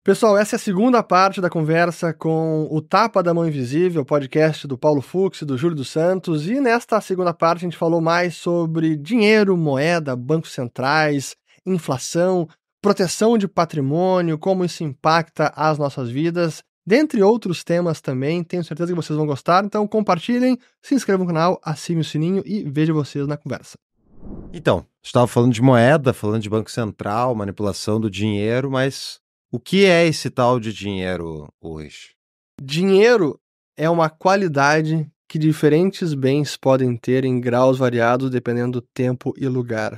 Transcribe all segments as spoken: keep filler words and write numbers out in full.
Pessoal, essa é a segunda parte da conversa com o Tapa da Mão Invisível, podcast do Paulo Fux e do Júlio dos Santos. E nesta segunda parte a gente falou mais sobre dinheiro, moeda, bancos centrais, inflação, proteção de patrimônio, como isso impacta as nossas vidas, dentre outros temas também. Tenho certeza que vocês vão gostar, então compartilhem, se inscrevam no canal, assinem o sininho e vejo vocês na conversa. Então, estava falando de moeda, falando de banco central, manipulação do dinheiro, mas o que é esse tal de dinheiro hoje? Dinheiro é uma qualidade que diferentes bens podem ter em graus variados dependendo do tempo e lugar.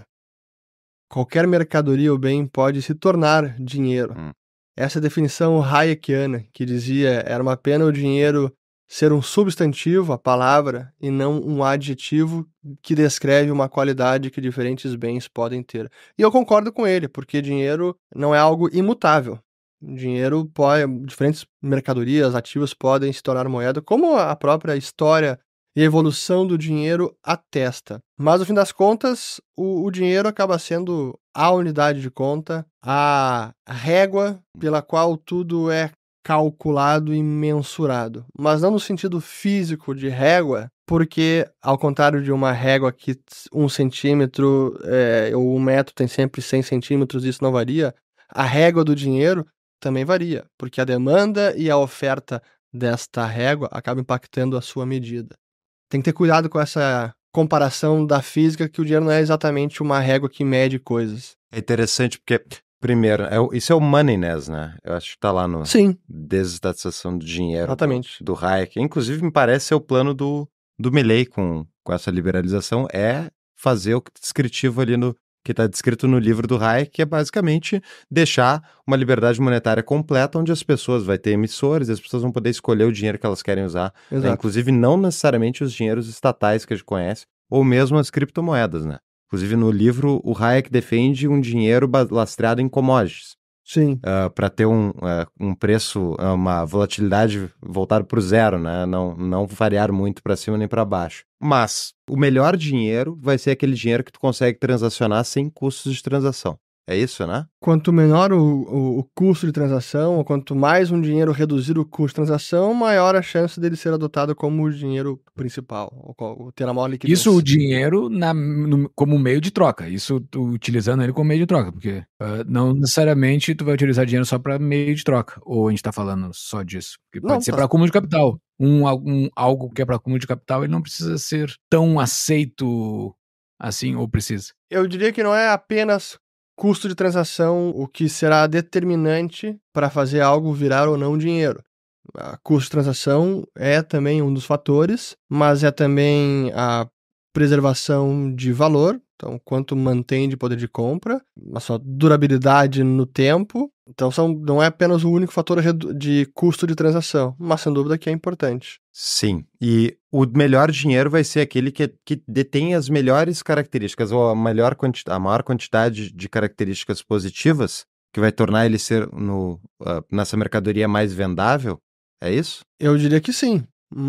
Qualquer mercadoria ou bem pode se tornar dinheiro. Hum. Essa é a definição hayekiana, que dizia era uma pena o dinheiro ser um substantivo, a palavra, e não um adjetivo que descreve uma qualidade que diferentes bens podem ter. E eu concordo com ele, porque dinheiro não é algo imutável. Dinheiro pode, diferentes mercadorias, ativos podem se tornar moeda, como a própria história e evolução do dinheiro atesta. Mas, no fim das contas, o, o dinheiro acaba sendo a unidade de conta, a régua pela qual tudo é calculado e mensurado. Mas não no sentido físico de régua, porque, ao contrário de uma régua que um centímetro é, ou um metro tem sempre cem centímetros, isso não varia, a régua do dinheiro também varia, porque a demanda e a oferta desta régua acabam impactando a sua medida. Tem que ter cuidado com essa comparação da física, que o dinheiro não é exatamente uma régua que mede coisas. É interessante porque, primeiro, é o, isso é o moneyness, né? Eu acho que tá lá no Sim. Desestatização do dinheiro Exatamente. do, do Hayek. Inclusive, me parece ser o plano do, do Milley com, com essa liberalização, é fazer o descritivo ali no que está descrito no livro do Hayek, que é basicamente deixar uma liberdade monetária completa, onde as pessoas vão ter emissores, e as pessoas vão poder escolher o dinheiro que elas querem usar, né? Inclusive não necessariamente os dinheiros estatais que a gente conhece, ou mesmo as criptomoedas, né? Inclusive no livro o Hayek defende um dinheiro lastreado em commodities. Sim. Uh, para ter um, uh, um preço, uh, uma volatilidade voltada para o zero, né? Não, não variar muito para cima nem para baixo. Mas o melhor dinheiro vai ser aquele dinheiro que tu consegue transacionar sem custos de transação. É isso, né? Quanto menor o, o, o custo de transação, ou quanto mais um dinheiro reduzir o custo de transação, maior a chance dele ser adotado como o dinheiro principal, ou ter a maior liquidez. Isso o dinheiro na, no, como meio de troca, isso tu, utilizando ele como meio de troca, porque uh, não necessariamente tu vai utilizar dinheiro só para meio de troca, ou a gente tá falando só disso, porque pode não, ser tá... para acúmulo de capital. Um, um, algo que é para acúmulo de capital, ele não precisa ser tão aceito assim, ou precisa? Eu diria que não é apenas custo de transação o que será determinante para fazer algo virar ou não dinheiro. A custo de transação é também um dos fatores, mas é também a preservação de valor, então quanto mantém de poder de compra, a sua durabilidade no tempo. Então são, não é apenas o único fator de custo de transação, mas sem dúvida que é importante. Sim, e o melhor dinheiro vai ser aquele que, que detém as melhores características, ou a, melhor quanti- a maior quantidade de características positivas, que vai tornar ele ser no, uh, nessa mercadoria mais vendável, é isso? Eu diria que sim,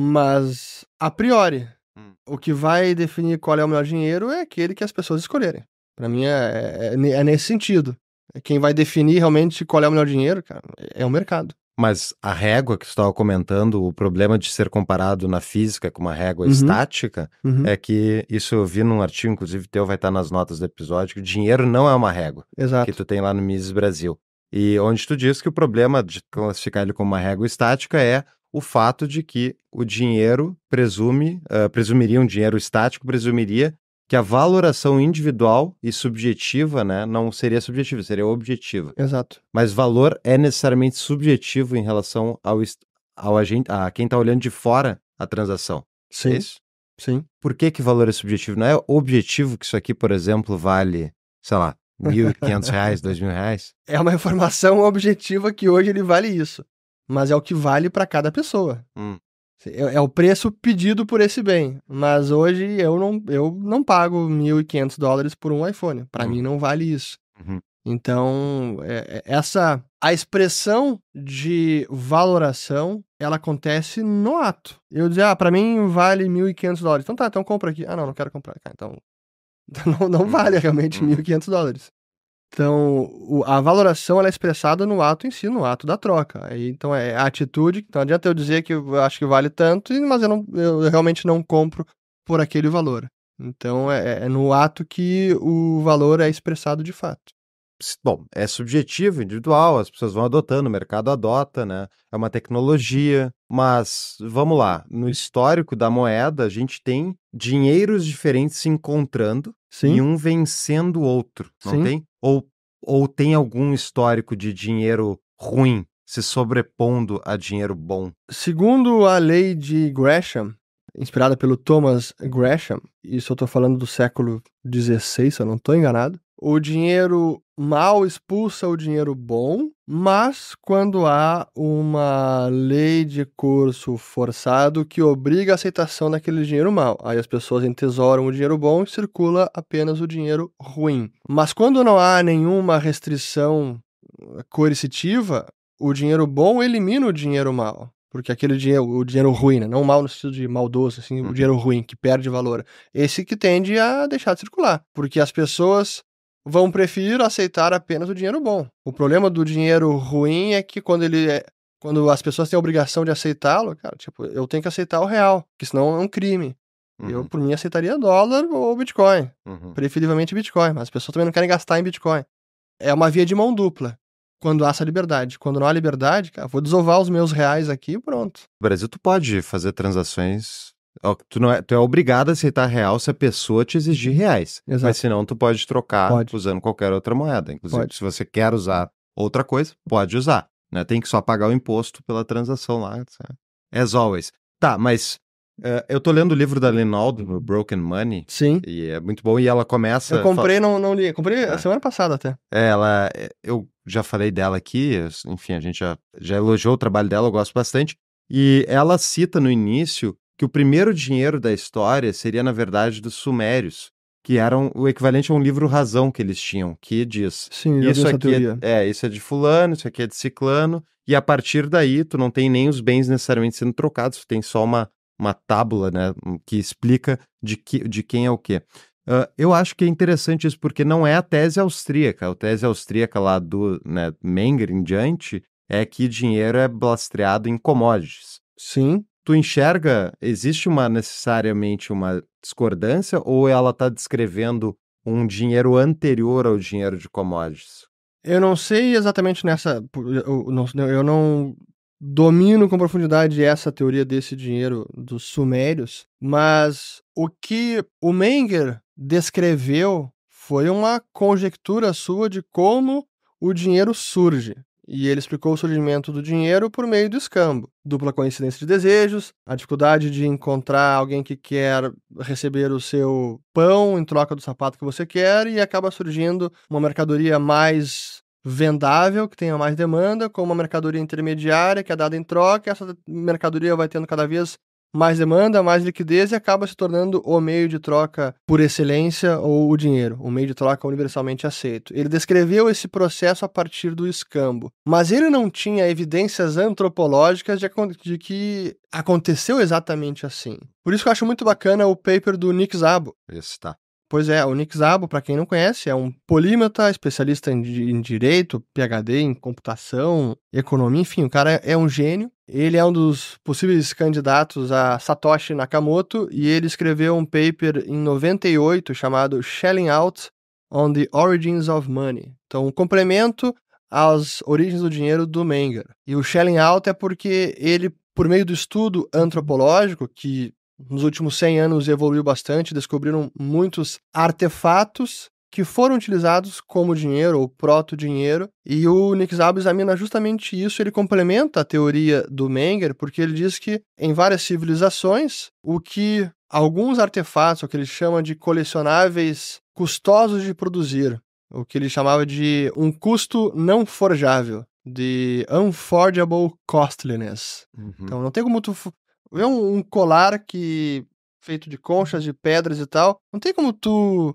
mas a priori, hum. o que vai definir qual é o melhor dinheiro é aquele que as pessoas escolherem. Para mim é, é, é nesse sentido. Quem vai definir realmente qual é o melhor dinheiro, cara, é o mercado. Mas a régua que você estava comentando, o problema de ser comparado na física com uma régua uhum. estática, uhum. é que, isso eu vi num artigo, inclusive teu vai estar nas notas do episódio, que o dinheiro não é uma régua. Exato. Que tu tem lá no Mises Brasil. E onde tu diz que o problema de classificar ele como uma régua estática é o fato de que o dinheiro presume, uh, presumiria um dinheiro estático, presumiria que a valoração individual e subjetiva, né, não seria subjetiva, seria objetiva. Exato. Mas valor é necessariamente subjetivo em relação ao, ao agente, a quem está olhando de fora a transação. Sim. É isso? Sim. Por que que valor é subjetivo? Não é objetivo que isso aqui, por exemplo, vale, sei lá, mil e quinhentos reais, dois mil reais? É uma informação objetiva que hoje ele vale isso. Mas é o que vale para cada pessoa. Hum. É, é o preço pedido por esse bem. Mas hoje eu não, eu não pago mil e quinhentos dólares por um iPhone. Para hum. mim não vale isso. Uhum. Então, é, essa, a expressão de valoração, ela acontece no ato. Eu dizer, ah, para mim vale mil e quinhentos dólares. Então tá, então compra aqui. Ah, não, não quero comprar. Ah, então não, não vale realmente mil e quinhentos dólares. Então, o, a valoração ela é expressada no ato em si, no ato da troca. Aí, então, é a atitude. Não adianta eu dizer que eu acho que vale tanto, mas eu, não, eu realmente não compro por aquele valor. Então, é, é no ato que o valor é expressado de fato. Bom, é subjetivo, individual, as pessoas vão adotando, o mercado adota, né? É uma tecnologia, mas vamos lá, no histórico da moeda, a gente tem dinheiros diferentes se encontrando Sim. e um vencendo o outro, não Sim. tem? Ou, ou tem algum histórico de dinheiro ruim se sobrepondo a dinheiro bom? Segundo a lei de Gresham, inspirada pelo Thomas Gresham, isso eu estou falando do século dezesseis, se eu não estou enganado, o dinheiro mal expulsa o dinheiro bom, mas quando há uma lei de curso forçado que obriga a aceitação daquele dinheiro mal, aí as pessoas entesouram o dinheiro bom e circula apenas o dinheiro ruim. Mas quando não há nenhuma restrição coercitiva, o dinheiro bom elimina o dinheiro mal. Porque aquele dinheiro, o dinheiro ruim, né? Não mal no sentido de maldoso, assim, Uhum. o dinheiro ruim, que perde valor. Esse que tende a deixar de circular. Porque as pessoas vão preferir aceitar apenas o dinheiro bom. O problema do dinheiro ruim é que quando ele é, quando as pessoas têm a obrigação de aceitá-lo, cara, tipo, eu tenho que aceitar o real, que senão é um crime. Uhum. Eu, por mim, aceitaria dólar ou Bitcoin. Uhum. Preferivelmente Bitcoin, mas as pessoas também não querem gastar em Bitcoin. É uma via de mão dupla. Quando há essa liberdade. Quando não há liberdade, cara, vou desovar os meus reais aqui e pronto. No Brasil, tu pode fazer transações. Tu, não é, tu é obrigado a aceitar real se a pessoa te exigir reais. Exato. Mas senão tu pode trocar Pode. usando qualquer outra moeda. Inclusive, Pode. se você quer usar outra coisa, pode usar. Né? Tem que só pagar o imposto pela transação lá. As always. Tá, mas uh, eu tô lendo o livro da Lynn Alden, Broken Money. Sim. E é muito bom. E ela começa... Eu comprei, não, não li. Comprei é. a semana passada até. É, ela... Eu já falei dela aqui. Enfim, a gente já, já elogiou o trabalho dela, eu gosto bastante. E ela cita no início que o primeiro dinheiro da história seria, na verdade, dos sumérios, que eram o equivalente a um livro-razão que eles tinham, que diz, Sim, isso essa aqui teoria. é, é, isso é de fulano, isso aqui é de ciclano, e a partir daí tu não tem nem os bens necessariamente sendo trocados, tu tem só uma, uma tábula, né, que explica de, que, de quem é o quê. Uh, eu acho que é interessante isso, porque não é a tese austríaca, a tese austríaca lá do, né, Menger em diante, é que dinheiro é lastreado em commodities. Sim. Tu enxerga, existe uma necessariamente uma discordância ou ela está descrevendo um dinheiro anterior ao dinheiro de commodities? Eu não sei exatamente nessa... Eu não, eu não domino com profundidade essa teoria desse dinheiro dos sumérios, mas o que o Menger descreveu foi uma conjectura sua de como o dinheiro surge. E ele explicou o surgimento do dinheiro por meio do escambo. Dupla coincidência de desejos, a dificuldade de encontrar alguém que quer receber o seu pão em troca do sapato que você quer, e acaba surgindo uma mercadoria mais vendável, que tenha mais demanda, com uma mercadoria intermediária que é dada em troca. Essa mercadoria vai tendo cada vez mais demanda, mais liquidez, e acaba se tornando o meio de troca por excelência, ou o dinheiro, o meio de troca universalmente aceito. Ele descreveu esse processo a partir do escambo, mas ele não tinha evidências antropológicas de, de que aconteceu exatamente assim. Por isso que eu acho muito bacana o paper do Nick Szabo. Esse tá. Pois é, o Nick Szabo, para quem não conhece, é um polímata, especialista em, em direito, P H D em computação, economia, enfim, o cara é, é um gênio. Ele é um dos possíveis candidatos a Satoshi Nakamoto, e ele escreveu um paper em noventa e oito chamado Shelling Out on the Origins of Money. Então, um complemento às origens do dinheiro do Menger. E o Shelling Out é porque ele, por meio do estudo antropológico, que nos últimos cem anos evoluiu bastante, descobriram muitos artefatos que foram utilizados como dinheiro ou proto-dinheiro, e o Nick Szabo examina justamente isso. Ele complementa a teoria do Menger, porque ele diz que em várias civilizações, o que alguns artefatos, o que ele chama de colecionáveis custosos de produzir, o que ele chamava de um custo não forjável, de unforgeable costliness. Uhum. Então não tem como tu... Vê um, um colar que feito de conchas, de pedras e tal, não tem como tu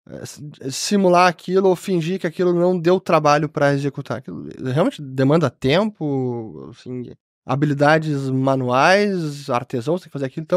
é, simular aquilo ou fingir que aquilo não deu trabalho para executar. Aquilo realmente demanda tempo, assim, habilidades manuais, artesãos tem que fazer aquilo. Então,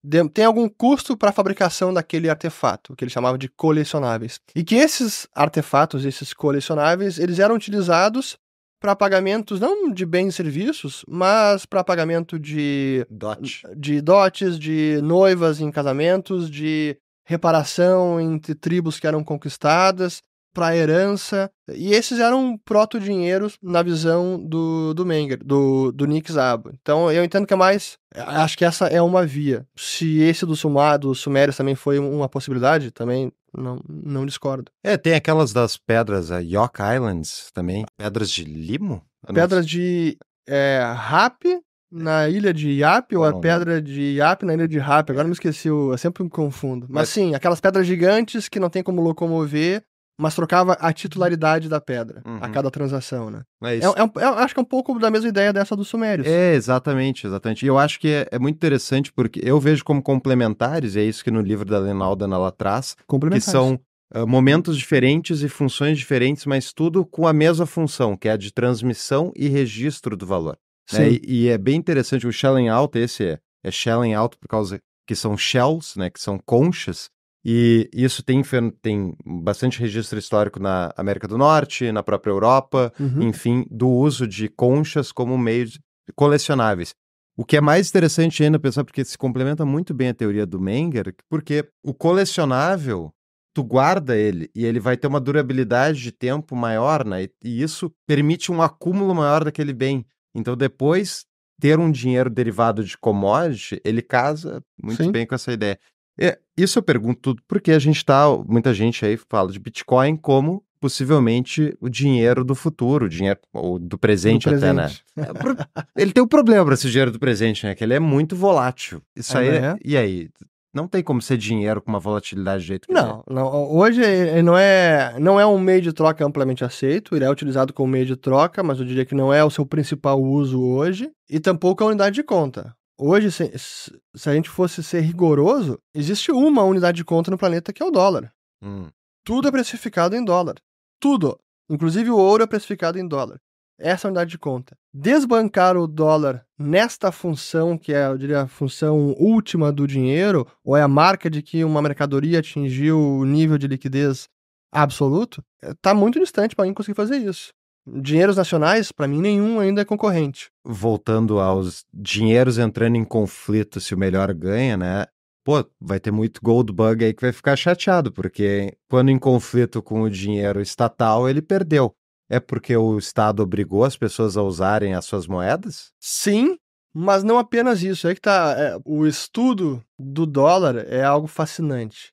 de, tem algum custo para a fabricação daquele artefato, que ele chamava de colecionáveis. E que esses artefatos, esses colecionáveis, eles eram utilizados para pagamentos não de bens e serviços, mas para pagamento de, Dote. de dotes, de noivas em casamentos, de reparação entre tribos que eram conquistadas, para herança. E esses eram proto-dinheiros na visão do, do Menger, do, do Nick Szabo. Então eu entendo que é mais... Acho que essa é uma via. Se esse do, Sumar, do Sumérios também foi uma possibilidade, também não, não discordo. É, tem aquelas das pedras, a York Islands também. Pedras de limo? Pedras de é, Rapi na ilha de Iap, ou a pedra de Iap na ilha de Rapi. Agora me esqueci, eu sempre me confundo. Mas, Mas sim, aquelas pedras gigantes que não tem como locomover, mas trocava a titularidade da pedra uhum. a cada transação, né? É isso. É, é, é, acho que é um pouco da mesma ideia dessa dos Sumérios. É, exatamente, exatamente. E eu acho que é, é muito interessante porque eu vejo como complementares, e é isso que no livro da Lena Aldan ela traz, que são uh, momentos diferentes e funções diferentes, mas tudo com a mesma função, que é a de transmissão e registro do valor. Né? E, e é bem interessante, o shelling out, esse é, é shelling out por causa que são shells, né, que são conchas, e isso tem, tem bastante registro histórico na América do Norte, na própria Europa, uhum. enfim, do uso de conchas como meio de colecionáveis. O que é mais interessante ainda pensar, porque se complementa muito bem a teoria do Menger, porque o colecionável, tu guarda ele e ele vai ter uma durabilidade de tempo maior, né? E, e isso permite um acúmulo maior daquele bem. Então depois, ter um dinheiro derivado de commodity, ele casa muito Sim. bem com essa ideia. É, isso eu pergunto tudo porque a gente tá, muita gente aí fala de Bitcoin como possivelmente o dinheiro do futuro, o dinheiro ou do presente, do até, presente. Né? Ele tem um problema para esse dinheiro do presente, né? Que ele é muito volátil. Isso aí, é. E aí? Não tem como ser dinheiro com uma volatilidade do jeito que não, é. Não, hoje não é, não é um meio de troca amplamente aceito, ele é utilizado como meio de troca, mas eu diria que não é o seu principal uso hoje, e tampouco a unidade de conta. Hoje, se, se a gente fosse ser rigoroso, existe uma unidade de conta no planeta que é o dólar. Hum. Tudo é precificado em dólar. Tudo. Inclusive o ouro é precificado em dólar. Essa é a unidade de conta. Desbancar o dólar nesta função, que é, eu diria, a função última do dinheiro, ou é a marca de que uma mercadoria atingiu o nível de liquidez absoluto, está muito distante para mim conseguir fazer isso. Dinheiros nacionais, para mim, nenhum ainda é concorrente. Voltando aos dinheiros entrando em conflito, se o melhor ganha, né? Pô, vai ter muito gold bug aí que vai ficar chateado, porque quando em conflito com o dinheiro estatal, ele perdeu. É porque o Estado obrigou as pessoas a usarem as suas moedas? Sim, mas não apenas isso. É que tá, é, o estudo do dólar é algo fascinante,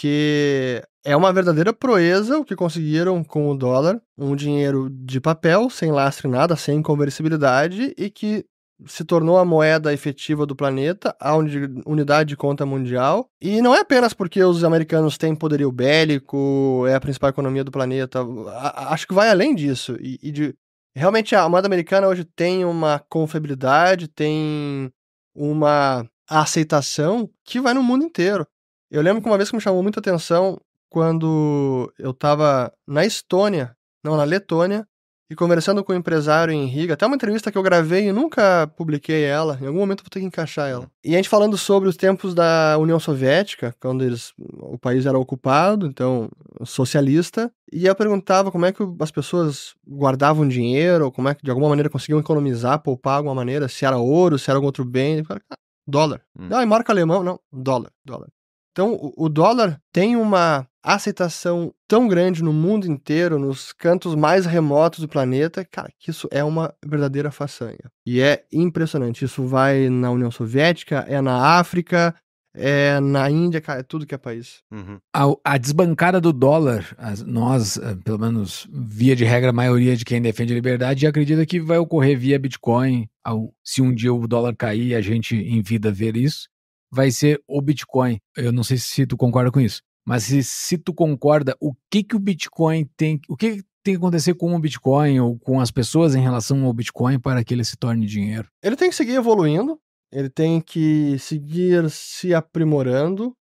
porque é uma verdadeira proeza o que conseguiram com o dólar, um dinheiro de papel, sem lastro em nada, sem conversibilidade, e que se tornou a moeda efetiva do planeta, a unidade de conta mundial. E não é apenas porque os americanos têm poderio bélico, é a principal economia do planeta. Acho que vai além disso. E, e de, realmente a moeda americana hoje tem uma confiabilidade, tem uma aceitação que vai no mundo inteiro. Eu lembro que uma vez que me chamou muita atenção quando eu estava na Estônia, não, na Letônia, e conversando com um empresário em Riga, até uma entrevista que eu gravei e nunca publiquei ela, em algum momento eu vou ter que encaixar ela. E a gente falando sobre os tempos da União Soviética, quando eles, o país era ocupado, então socialista, e eu perguntava como é que as pessoas guardavam dinheiro, ou como é que de alguma maneira conseguiam economizar, poupar de alguma maneira, se era ouro, se era algum outro bem, e falava, ah, dólar. Hum. Ah, e marca alemão? Não, dólar, dólar. Então, o, o dólar tem uma aceitação tão grande no mundo inteiro, nos cantos mais remotos do planeta, cara, que isso é uma verdadeira façanha. E é impressionante. Isso vai na União Soviética, é na África, é na Índia, cara, é tudo que é país. Uhum. A, a desbancada do dólar, as, nós, pelo menos via de regra, a maioria de quem defende a liberdade acredita que vai ocorrer via Bitcoin. Ao, se um dia o dólar cair e a gente em vida ver isso, vai ser o Bitcoin. Eu não sei se tu concorda com isso, mas se, se tu concorda, o que que o Bitcoin tem, o que tem que acontecer com o Bitcoin ou com as pessoas em relação ao Bitcoin para que ele se torne dinheiro? Ele tem que seguir evoluindo, ele tem que seguir se aprimorando,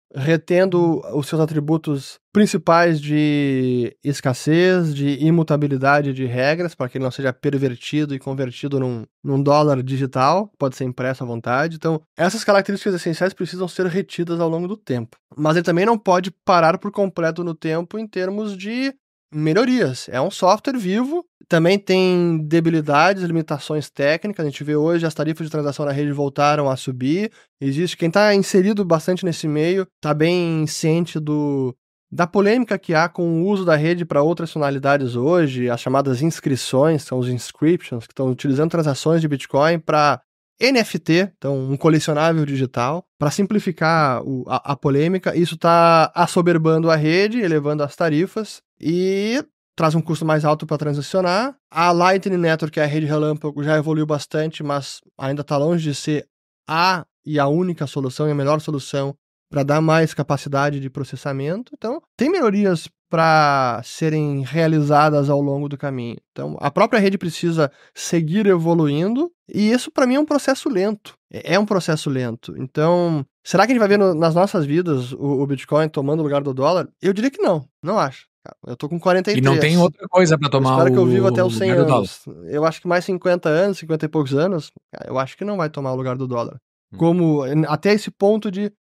retendo os seus atributos principais de escassez, de imutabilidade de regras, para que ele não seja pervertido e convertido num, num dólar digital, pode ser impresso à vontade. Então, essas características essenciais precisam ser retidas ao longo do tempo. Mas ele também não pode parar por completo no tempo em termos de melhorias. É um software vivo, também tem debilidades, limitações técnicas. A gente vê hoje as tarifas de transação na rede voltaram a subir. Existe quem está inserido bastante nesse meio, está bem ciente do, da polêmica que há com o uso da rede para outras finalidades hoje, as chamadas inscrições, são os inscriptions, que estão utilizando transações de Bitcoin para N F T, então um colecionável digital. Para simplificar o, a, a polêmica, isso está assoberbando a rede, elevando as tarifas e traz um custo mais alto para transacionar. A Lightning Network, que é a rede relâmpago, já evoluiu bastante, mas ainda está longe de ser a e a única solução e a melhor solução para dar mais capacidade de processamento. Então, tem melhorias para serem realizadas ao longo do caminho. Então, a própria rede precisa seguir evoluindo, e isso para mim é um processo lento. É um processo lento. Então, será que a gente vai ver no, nas nossas vidas o, o Bitcoin tomando o lugar do dólar? Eu diria que não, não acho. Eu tô com quarenta e três. E não tem outra coisa para tomar o espero que eu viva até os cem anos. Eu acho que mais cinquenta anos, cinquenta e poucos anos, eu acho que não vai tomar o lugar do dólar. Como, até esse ponto de,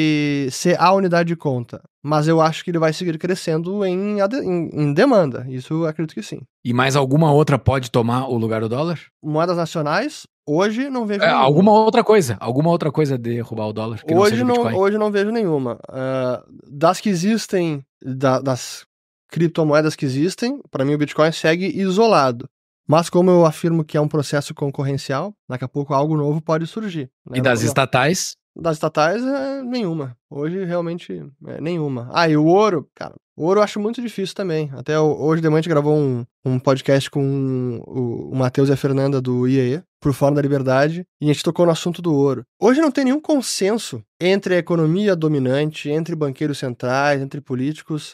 de ser a unidade de conta. Mas eu acho que ele vai seguir crescendo em, em, em demanda. Isso eu acredito que sim. E mais alguma outra pode tomar o lugar do dólar? Moedas nacionais, hoje não vejo é, nenhuma. Alguma outra coisa. Alguma outra coisa de derrubar o dólar que hoje não seja Bitcoin. Não, hoje não vejo nenhuma. Uh, das que existem, da, das criptomoedas que existem, para mim o Bitcoin segue isolado. Mas como eu afirmo que é um processo concorrencial, daqui a pouco algo novo pode surgir. Né? E das estatais? Das estatais, é nenhuma. Hoje, realmente, é nenhuma. Ah, e o ouro, cara, o ouro eu acho muito difícil também. Até hoje de manhã a gente gravou um, um podcast com o, o Matheus e a Fernanda do I A E, por Fórum da Liberdade, e a gente tocou no assunto do ouro. Hoje não tem nenhum consenso entre a economia dominante, entre banqueiros centrais, entre políticos,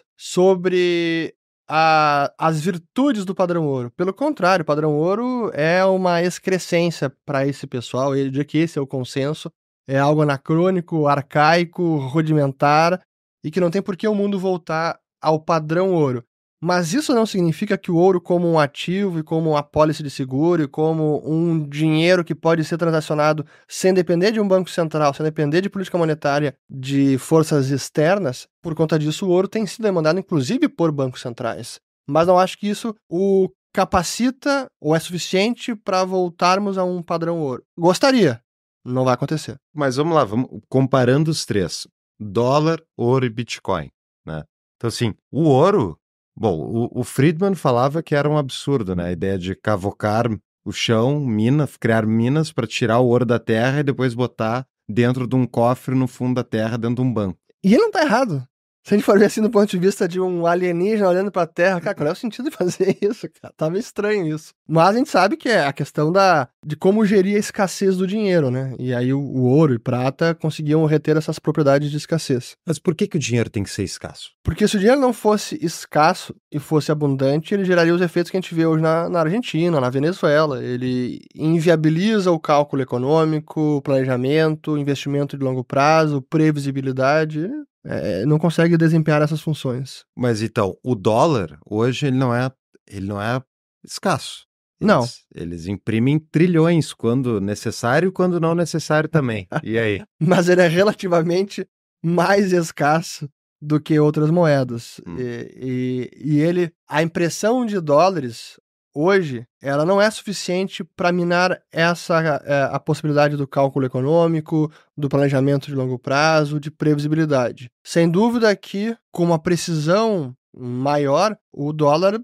sobre A, as virtudes do padrão ouro. Pelo contrário, o padrão ouro é uma excrescência para esse pessoal. Eu diria que esse é o consenso. É algo anacrônico, arcaico, rudimentar, e que não tem por que o mundo voltar ao padrão ouro. Mas isso não significa que o ouro, como um ativo, e como uma apólice de seguro, e como um dinheiro que pode ser transacionado sem depender de um banco central, sem depender de política monetária, de forças externas, por conta disso o ouro tem sido demandado inclusive por bancos centrais. Mas não acho que isso o capacita ou é suficiente para voltarmos a um padrão ouro. Gostaria, não vai acontecer. Mas vamos lá, vamos comparando os três: dólar, ouro e Bitcoin, né? Então assim, o ouro, bom, o, o Friedman falava que era um absurdo, né? A ideia de cavocar o chão, mina, criar minas para tirar o ouro da terra e depois botar dentro de um cofre no fundo da terra, dentro de um banco. E ele não tá errado. Se a gente for ver assim do ponto de vista de um alienígena olhando pra Terra, cara, qual é o sentido de fazer isso, cara? Tá meio estranho isso. Mas a gente sabe que é a questão da, de como gerir a escassez do dinheiro, né? E aí o, o ouro e prata conseguiam reter essas propriedades de escassez. Mas por que que o dinheiro tem que ser escasso? Porque se o dinheiro não fosse escasso e fosse abundante, ele geraria os efeitos que a gente vê hoje na, na Argentina, na Venezuela. Ele inviabiliza o cálculo econômico, planejamento, investimento de longo prazo, previsibilidade. É, não consegue desempenhar essas funções. Mas então, o dólar, hoje, ele não é, ele não é escasso. Eles, não. Eles imprimem trilhões quando necessário e quando não necessário também. E aí? Mas ele é relativamente mais escasso do que outras moedas. Hum. E, e, e ele, a impressão de dólares hoje, ela não é suficiente para minar essa, é, a possibilidade do cálculo econômico, do planejamento de longo prazo, de previsibilidade. Sem dúvida que, com uma precisão maior, o dólar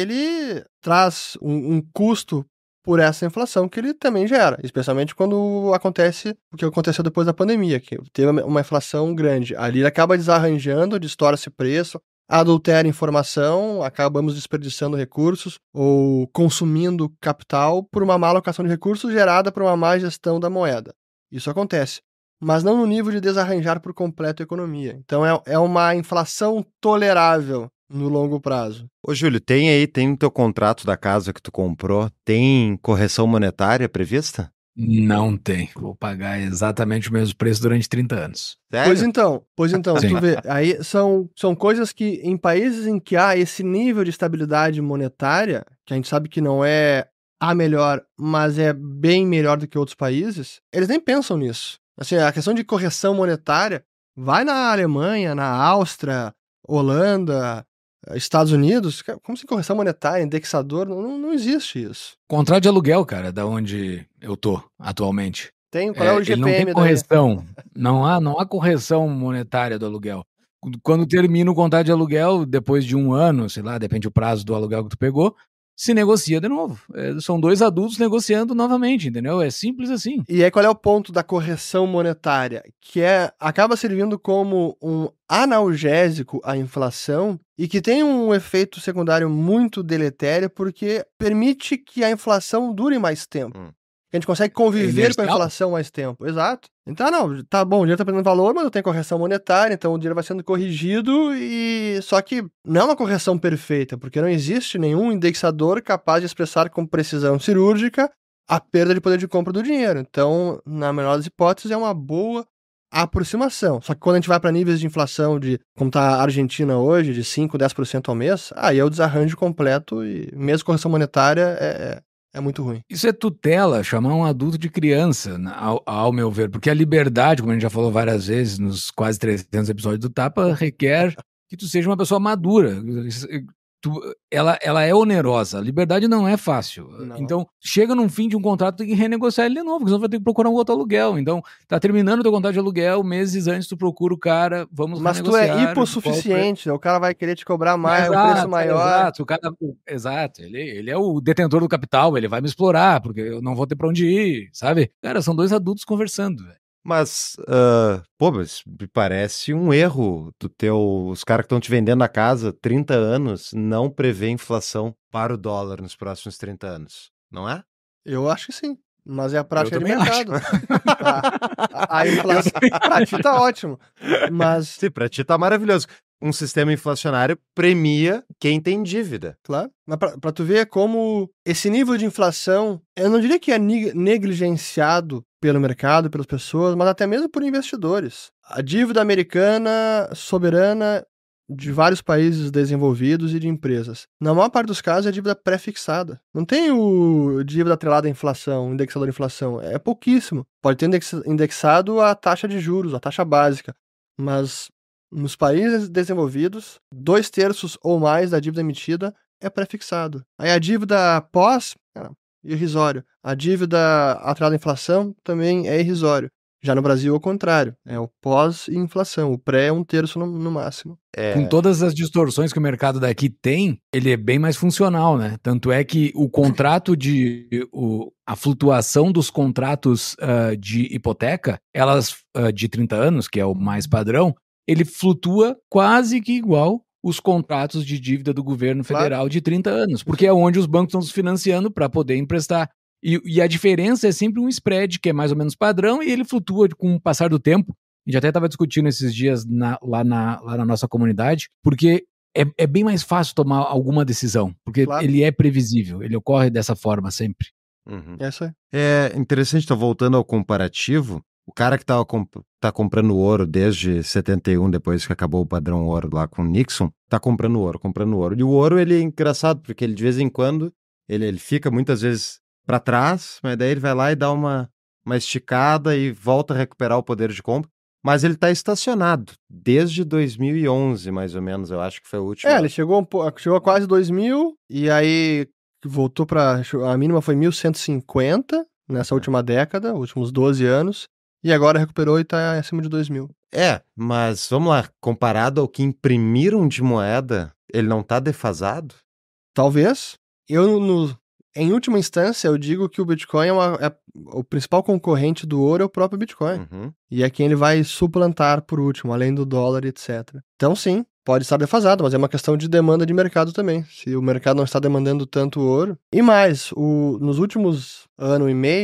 ele traz um, um custo por essa inflação que ele também gera, especialmente quando acontece o que aconteceu depois da pandemia, que teve uma inflação grande. Ali ele acaba desarranjando, distorce esse preço, adultera informação, acabamos desperdiçando recursos ou consumindo capital por uma má alocação de recursos gerada por uma má gestão da moeda. Isso acontece, mas não no nível de desarranjar por completo a economia. Então é, é uma inflação tolerável no longo prazo. Ô Júlio, tem aí, tem no teu contrato da casa que tu comprou, tem correção monetária prevista? Não tem. Vou pagar exatamente o mesmo preço durante trinta anos. Sério? Pois então, pois então, Sim. tu vê, aí são, são coisas que em países em que há esse nível de estabilidade monetária, que a gente sabe que não é a melhor, mas é bem melhor do que outros países, eles nem pensam nisso. Assim, a questão de correção monetária, vai na Alemanha, na Áustria, Holanda, Estados Unidos, como se correção monetária, indexador, não, não existe isso. Contrato de aluguel, cara, da onde eu tô atualmente. Tem, qual é, é o G P M? Ele não tem correção. Não há, não há correção monetária do aluguel. Quando termina o contrato de aluguel, depois de um ano, sei lá, depende do prazo do aluguel que tu pegou, se negocia de novo. É, são dois adultos negociando novamente, entendeu? É simples assim. E aí qual é o ponto da correção monetária? Que é, acaba servindo como um analgésico à inflação e que tem um efeito secundário muito deletério porque permite que a inflação dure mais tempo. Hum. A gente consegue conviver é com a inflação mais tempo. Exato. Então, não, tá bom, o dinheiro tá perdendo valor, mas eu tenho correção monetária, então o dinheiro vai sendo corrigido e... Só que não é uma correção perfeita, porque não existe nenhum indexador capaz de expressar com precisão cirúrgica a perda de poder de compra do dinheiro. Então, na melhor das hipóteses, é uma boa aproximação. Só que quando a gente vai para níveis de inflação de, como tá a Argentina hoje, de cinco, dez por cento ao mês, aí é o desarranjo completo e mesmo correção monetária é... É muito ruim. Isso é tutela, chamar um adulto de criança, ao, ao meu ver. Porque a liberdade, como a gente já falou várias vezes nos quase trezentos episódios do Tapa, requer que tu seja uma pessoa madura. Tu, ela, ela é onerosa. A liberdade não é fácil. Não. Então, chega num fim de um contrato, tem que renegociar ele de novo, porque senão vai ter que procurar um outro aluguel. Então, tá terminando o teu contrato de aluguel, meses antes tu procura o cara, vamos Mas renegociar. Mas tu é hipossuficiente, o cara vai querer te cobrar mais, exato, um preço maior. Exato, o cara, exato. Ele, ele é o detentor do capital, ele vai me explorar, porque eu não vou ter pra onde ir, sabe? Cara, são dois adultos conversando, velho. Mas, uh, pô, mas me parece um erro do teu... Os caras que estão te vendendo a casa trinta anos não prevê inflação para o dólar nos próximos trinta anos, não é? Eu acho que sim, mas é a prática de mercado. a, a, a inflação... Pra ti tá ótimo, mas... Sim, pra ti tá maravilhoso. Um sistema inflacionário premia quem tem dívida. Claro, mas pra, pra tu ver como esse nível de inflação, eu não diria que é negligenciado pelo mercado, pelas pessoas, mas até mesmo por investidores. A dívida americana soberana de vários países desenvolvidos e de empresas. Na maior parte dos casos é dívida pré-fixada. Não tem o dívida atrelada à inflação, indexador de inflação. É pouquíssimo. Pode ter indexado a taxa de juros, a taxa básica, mas... Nos países desenvolvidos, dois terços ou mais da dívida emitida é pré-fixado. Aí a dívida pós, é irrisório. A dívida atrelada à inflação também é irrisório. Já no Brasil, ao contrário. É o pós-inflação. O pré é um terço no, no máximo. É... Com todas as distorções que o mercado daqui tem, ele é bem mais funcional, né? Tanto é que o contrato de... O, a flutuação dos contratos uh, de hipoteca, elas uh, de trinta anos, que é o mais padrão, ele flutua quase que igual os contratos de dívida do governo federal claro. de trinta anos, porque é onde os bancos estão se financiando para poder emprestar. E, e a diferença é sempre um spread, que é mais ou menos padrão, e ele flutua com o passar do tempo. A gente até estava discutindo esses dias na, lá, na, lá na nossa comunidade, porque é, é bem mais fácil tomar alguma decisão, porque claro. ele é previsível, ele ocorre dessa forma sempre. Uhum. É isso aí. É interessante, estou voltando ao comparativo. O cara que tava comp- tá comprando ouro desde setenta e um, depois que acabou o padrão ouro lá com o Nixon, tá comprando ouro, comprando ouro. E o ouro, ele é engraçado, porque ele de vez em quando, ele, ele fica muitas vezes para trás, mas daí ele vai lá e dá uma, uma esticada e volta a recuperar o poder de compra. Mas ele tá estacionado desde dois mil e onze, mais ou menos, eu acho que foi o último. É, ele chegou, um po- chegou a quase dois mil e aí voltou para a mínima foi mil cento e cinquenta nessa última década, últimos doze anos. E agora recuperou e tá acima de dois mil. É, mas vamos lá, comparado ao que imprimiram de moeda, ele não tá defasado? Talvez. Eu, no, em última instância, eu digo que o Bitcoin é, uma, é o principal concorrente do ouro é o próprio Bitcoin. Uhum. E é quem ele vai suplantar por último, além do dólar, etcétera. Então sim, pode estar defasado, mas é uma questão de demanda de mercado também. Se o mercado não está demandando tanto ouro. E mais, o, nos últimos ano e meio,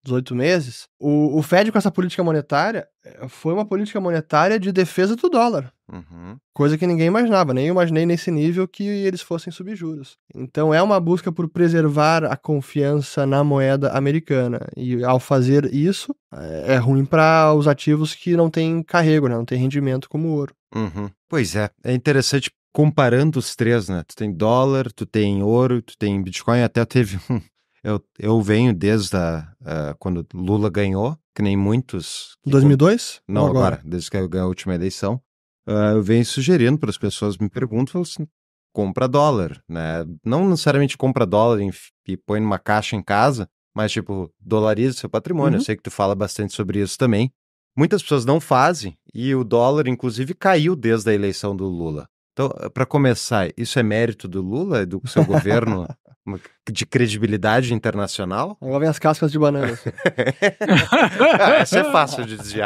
dezoito meses, o, o Fed com essa política monetária foi uma política monetária de defesa do dólar. Uhum. Coisa que ninguém imaginava, nem eu imaginei nesse nível que eles fossem subir juros. Então é uma busca por preservar a confiança na moeda americana. E ao fazer isso, é ruim para os ativos que não têm carrego, né? Não tem rendimento como o ouro. Uhum. Pois é, é interessante comparando os três, né? Tu tem dólar, tu tem ouro, tu tem Bitcoin, até teve um... Eu, eu venho desde a, uh, quando Lula ganhou, que nem muitos... Que dois mil e dois? Não, Ou agora? agora, desde que eu ganhei a última eleição. Uh, eu venho sugerindo para as pessoas, me perguntam assim, compra dólar, né? Não necessariamente compra dólar e, e põe numa caixa em casa, mas tipo, dolariza seu patrimônio. Uhum. Eu sei que tu fala bastante sobre isso também. Muitas pessoas não fazem e o dólar, inclusive, caiu desde a eleição do Lula. Então, para começar, isso é mérito do Lula, do seu governo de credibilidade internacional? Agora vem as cascas de banana. Assim. Ah, essa é fácil de desviar.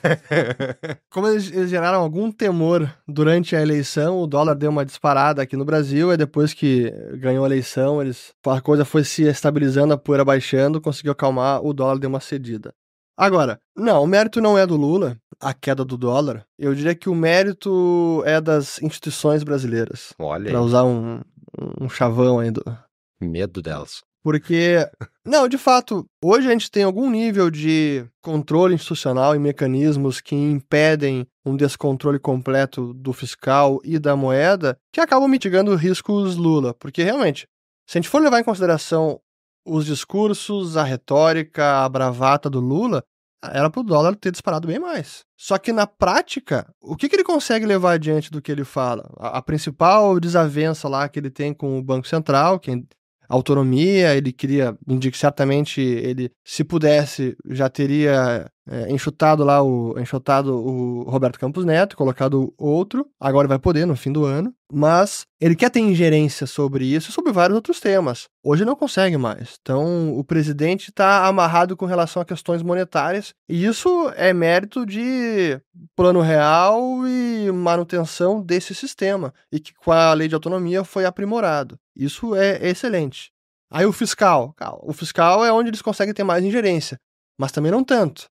Como eles, eles geraram algum temor durante a eleição, o dólar deu uma disparada aqui no Brasil, e depois que ganhou a eleição, eles, a coisa foi se estabilizando, a poeira baixando, conseguiu acalmar, o dólar deu uma cedida. Agora, não, o mérito não é do Lula, a queda do dólar. Eu diria que o mérito é das instituições brasileiras. Olha Pra aí. usar um, um chavão aí do... Medo delas. Porque, não, de fato, hoje a gente tem algum nível de controle institucional e mecanismos que impedem um descontrole completo do fiscal e da moeda, que acabam mitigando riscos Lula. Porque, realmente, se a gente for levar em consideração os discursos, a retórica, a bravata do Lula, era pro dólar ter disparado bem mais. Só que, na prática, o que, que ele consegue levar adiante do que ele fala? A, a principal desavença lá que ele tem com o Banco Central, que autonomia, ele queria, indico certamente, ele, se pudesse, já teria é, enxutado lá o, enxutado o Roberto Campos Neto, colocado outro, agora ele vai poder no fim do ano, mas ele quer ter ingerência sobre isso e sobre vários outros temas. Hoje não consegue mais. Então, o presidente está amarrado com relação a questões monetárias, e isso é mérito de plano real e manutenção desse sistema, e que com a lei de autonomia foi aprimorado. Isso é excelente. Aí o fiscal. O fiscal é onde eles conseguem ter mais ingerência, mas também não tanto.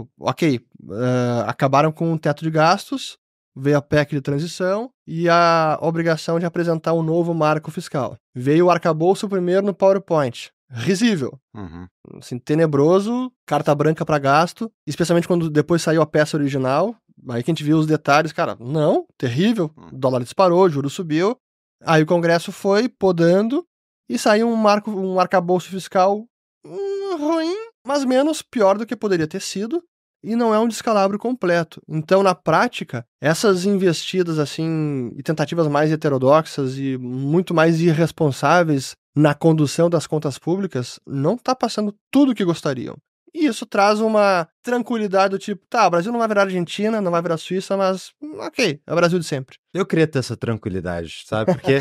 Ok, uh, acabaram com o teto de gastos, veio a P E C de transição e a obrigação de apresentar um novo marco fiscal. Veio o arcabouço primeiro no PowerPoint. Risível. Uhum. Assim, tenebroso, carta branca para gasto, especialmente quando depois saiu a peça original. Aí que a gente viu os detalhes, cara, não, terrível, o dólar disparou, o juro subiu. Aí o Congresso foi podando e saiu um marco, um arcabouço fiscal hum, ruim, mas menos pior do que poderia ter sido, e não é um descalabro completo. Então, na prática, essas investidas assim e tentativas mais heterodoxas e muito mais irresponsáveis na condução das contas públicas não está passando tudo o que gostariam. E isso traz uma tranquilidade do tipo, tá, o Brasil não vai virar Argentina, não vai virar Suíça, mas ok, é o Brasil de sempre. Eu queria ter essa tranquilidade, sabe? Porque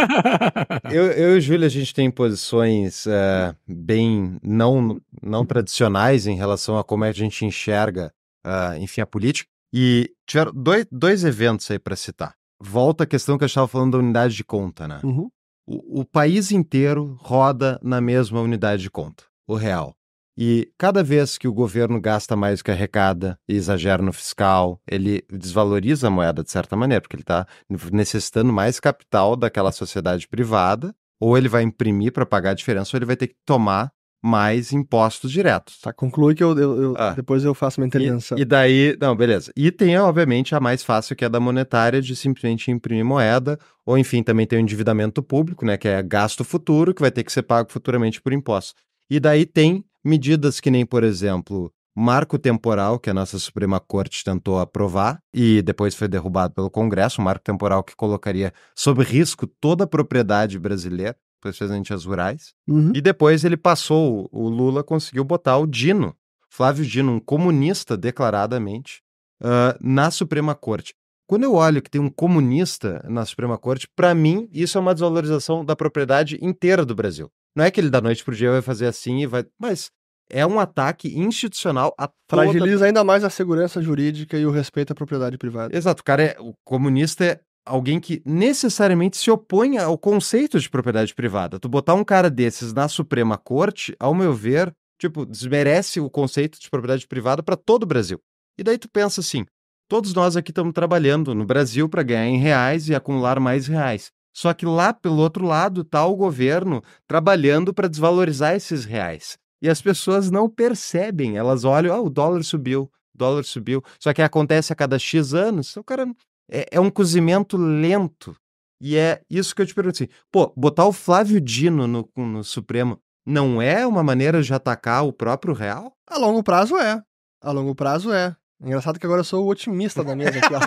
eu, eu e o Júlio, a gente tem posições uh, bem não, não tradicionais em relação a como é que a gente enxerga, uh, enfim, a política. E tiveram dois, dois eventos aí para citar. Volta a questão que eu estava falando da unidade de conta, né? Uhum. O, o país inteiro roda na mesma unidade de conta, o real. E cada vez que o governo gasta mais do que arrecada e exagera no fiscal, ele desvaloriza a moeda de certa maneira, porque ele está necessitando mais capital daquela sociedade privada, ou ele vai imprimir para pagar a diferença, ou ele vai ter que tomar mais impostos diretos. Tá, conclui que eu, eu, eu ah. depois eu faço uma intervenção. E, e daí, não, beleza. E tem, obviamente, a mais fácil, que é da monetária, de simplesmente imprimir moeda, ou enfim, também tem o endividamento público, né, que é gasto futuro, que vai ter que ser pago futuramente por impostos. E daí tem medidas que nem, por exemplo, marco temporal, que a nossa Suprema Corte tentou aprovar e depois foi derrubado pelo Congresso, um marco temporal que colocaria sob risco toda a propriedade brasileira, especialmente as rurais. Uhum. E depois ele passou, o Lula conseguiu botar o Dino, Flávio Dino, um comunista declaradamente, uh, na Suprema Corte. Quando eu olho que tem um comunista na Suprema Corte, para mim isso é uma desvalorização da propriedade inteira do Brasil. Não é que ele da noite pro dia vai fazer assim e vai... Mas é um ataque institucional a toda... Fragiliza ainda mais a segurança jurídica e o respeito à propriedade privada. Exato, o cara é... O comunista é alguém que necessariamente se opõe ao conceito de propriedade privada. Tu botar um cara desses na Suprema Corte, ao meu ver, Tipo, desmerece o conceito de propriedade privada para todo o Brasil. E daí tu pensa assim, todos nós aqui estamos trabalhando no Brasil para ganhar em reais e acumular mais reais. Só que lá, pelo outro lado, está o governo trabalhando para desvalorizar esses reais. E as pessoas não percebem, elas olham, ah, o dólar subiu, o dólar subiu. Só que acontece a cada X anos, o cara é, é um cozimento lento. E é isso que eu te pergunto assim, pô, botar o Flávio Dino no, no Supremo não é uma maneira de atacar o próprio real? A longo prazo é. A longo prazo é. Engraçado que agora eu sou o otimista da mesa aqui, ó.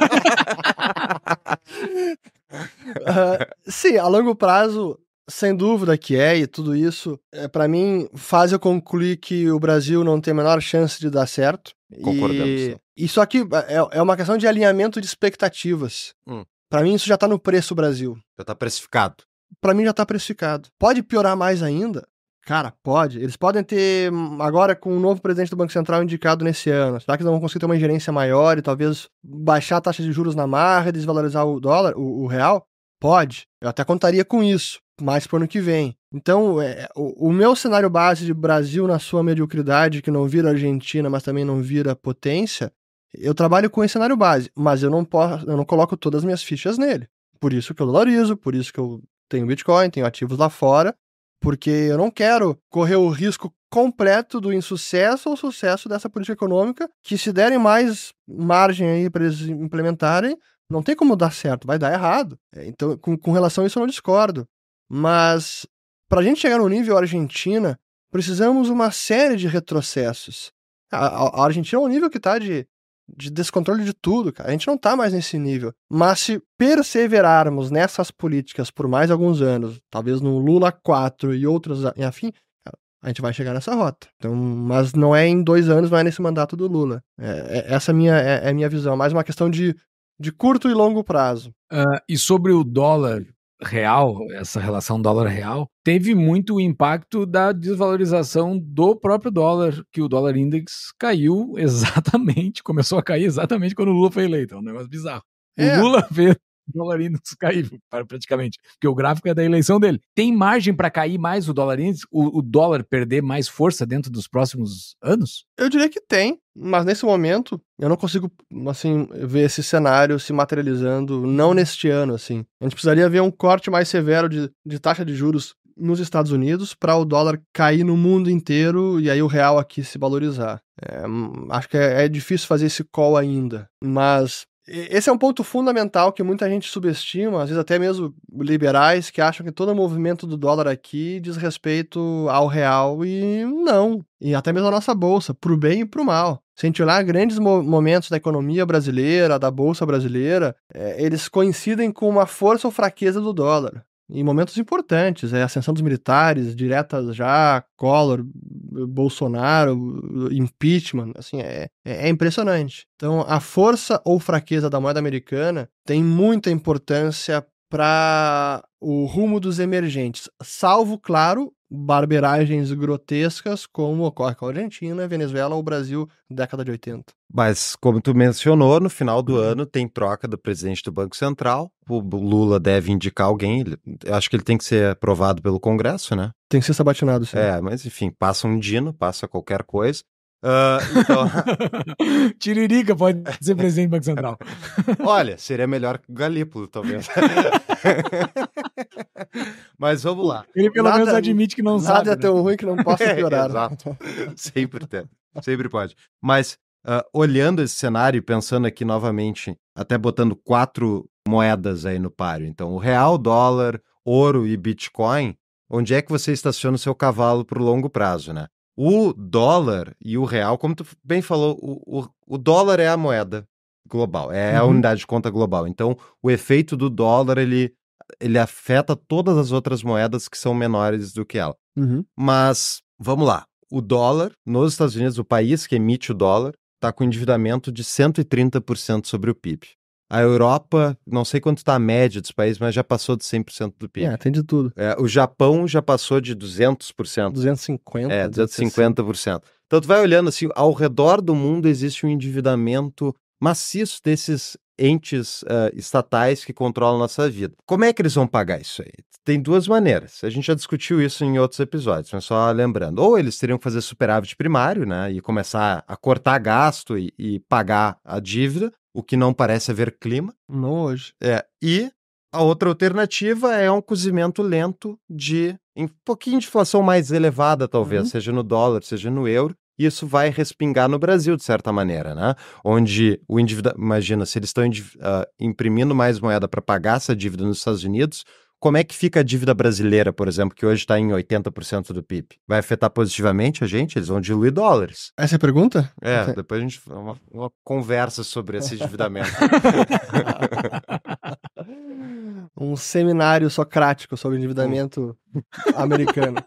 uh, sim, a longo prazo, sem dúvida que é, e tudo isso, é, para mim, faz eu concluir que o Brasil não tem a menor chance de dar certo. Concordamos. E, e só que é, é uma questão de alinhamento de expectativas. Hum. Para mim, isso já tá no preço Brasil. Já tá precificado. Para mim, já tá precificado. Pode piorar mais ainda? Cara, pode. Eles podem ter, agora com o novo presidente do Banco Central indicado nesse ano, será que eles não vão conseguir ter uma ingerência maior e talvez baixar a taxa de juros na marra e desvalorizar o dólar, o, o real? Pode. Eu até contaria com isso, mais pro ano que vem. Então, é, o, o meu cenário base de Brasil na sua mediocridade, que não vira Argentina, mas também não vira potência, eu trabalho com esse cenário base, mas eu não posso, eu não coloco todas as minhas fichas nele. Por isso que eu dolarizo, por isso que eu tenho Bitcoin, tenho ativos lá fora, porque eu não quero correr o risco completo do insucesso ou sucesso dessa política econômica, que se derem mais margem aí para eles implementarem, não tem como dar certo, vai dar errado. Então, com, com relação a isso eu não discordo. Mas, para a gente chegar no nível Argentina, precisamos uma série de retrocessos. A, a, a Argentina é um nível que está de de descontrole de tudo, cara. A gente não tá mais nesse nível. Mas se perseverarmos nessas políticas por mais alguns anos, talvez no Lula quatro e outros e afim, a gente vai chegar nessa rota. Então, mas não é em dois anos, não é nesse mandato do Lula. É, é, essa minha, é, é a minha visão. É mais uma questão de, de curto e longo prazo. Uh, e sobre o dólar real, essa relação dólar-real, teve muito impacto da desvalorização do próprio dólar, que o dólar index caiu exatamente, começou a cair exatamente quando o Lula foi eleito. É um negócio bizarro. É. O Lula fez o dólar index cair, praticamente, porque o gráfico é da eleição dele. Tem margem para cair mais o dólar index, o, o dólar perder mais força dentro dos próximos anos? Eu diria que tem, mas nesse momento eu não consigo, assim, ver esse cenário se materializando, não neste ano, assim. A gente precisaria ver um corte mais severo de, de taxa de juros nos Estados Unidos para o dólar cair no mundo inteiro e aí o real aqui se valorizar. É, acho que é, é difícil fazer esse call ainda, mas esse é um ponto fundamental que muita gente subestima, às vezes até mesmo liberais, que acham que todo o movimento do dólar aqui diz respeito ao real, e não. E até mesmo a nossa bolsa, pro bem e pro mal. Se a gente olhar grandes mo- momentos da economia brasileira, da bolsa brasileira, é, eles coincidem com uma força ou fraqueza do dólar. Em momentos importantes, é a ascensão dos militares, diretas já, Collor, Bolsonaro, impeachment, assim, é, é impressionante. Então, a força ou fraqueza da moeda americana tem muita importância para o rumo dos emergentes, salvo, claro, barberagens grotescas como ocorre com a Argentina, Venezuela ou Brasil, década de oitenta. Mas, como tu mencionou, no final do ano tem troca do presidente do Banco Central, o Lula deve indicar alguém, eu acho que ele tem que ser aprovado pelo Congresso, né? Tem que ser sabatinado, sim. É, mas enfim, passa um dino, passa qualquer coisa. Uh, então... Tiririca pode ser presidente do Banco Central. Olha, seria melhor que o Galípolo, talvez. Mas vamos lá. Ele pelo nada, menos admite que não nada sabe. Nada é tão né? ruim que não possa piorar. É, exato. Sempre tem. Sempre pode. Mas, uh, olhando esse cenário e pensando aqui novamente, até botando quatro moedas aí no páreo. Então, o real, dólar, ouro e Bitcoin, onde é que você estaciona o seu cavalo para o longo prazo, né? O dólar e o real, como tu bem falou, o, o, o dólar é a moeda global, é uhum. a unidade de conta global. Então, o efeito do dólar, ele, ele afeta todas as outras moedas que são menores do que ela. Uhum. Mas, vamos lá, o dólar, nos Estados Unidos, o país que emite o dólar, está com endividamento de cento e trinta por cento sobre o P I B. A Europa, não sei quanto está a média dos países, mas já passou de cem por cento do P I B. É, tem de tudo. É, o Japão já passou de duzentos por cento. duzentos e cinquenta por cento. É, duzentos e cinquenta por cento. Então, tu vai olhando assim, ao redor do mundo existe um endividamento maciço desses entes uh, estatais que controlam a nossa vida. Como é que eles vão pagar isso aí? Tem duas maneiras. A gente já discutiu isso em outros episódios, mas só lembrando. Ou eles teriam que fazer superávit primário, né, e começar a cortar gasto e, e pagar a dívida, o que não parece haver clima. Não hoje. É, e a outra alternativa é um cozimento lento de um pouquinho de inflação mais elevada, talvez, uhum. seja no dólar, seja no euro. E isso vai respingar no Brasil, de certa maneira, né? Onde o endividamento... Imagina, se eles estão uh, imprimindo mais moeda para pagar essa dívida nos Estados Unidos, como é que fica a dívida brasileira, por exemplo, que hoje está em oitenta por cento do P I B? Vai afetar positivamente a gente? Eles vão diluir dólares. Essa é a pergunta? É, okay. Depois a gente faz uma, uma conversa sobre esse endividamento. Um seminário socrático sobre endividamento americano.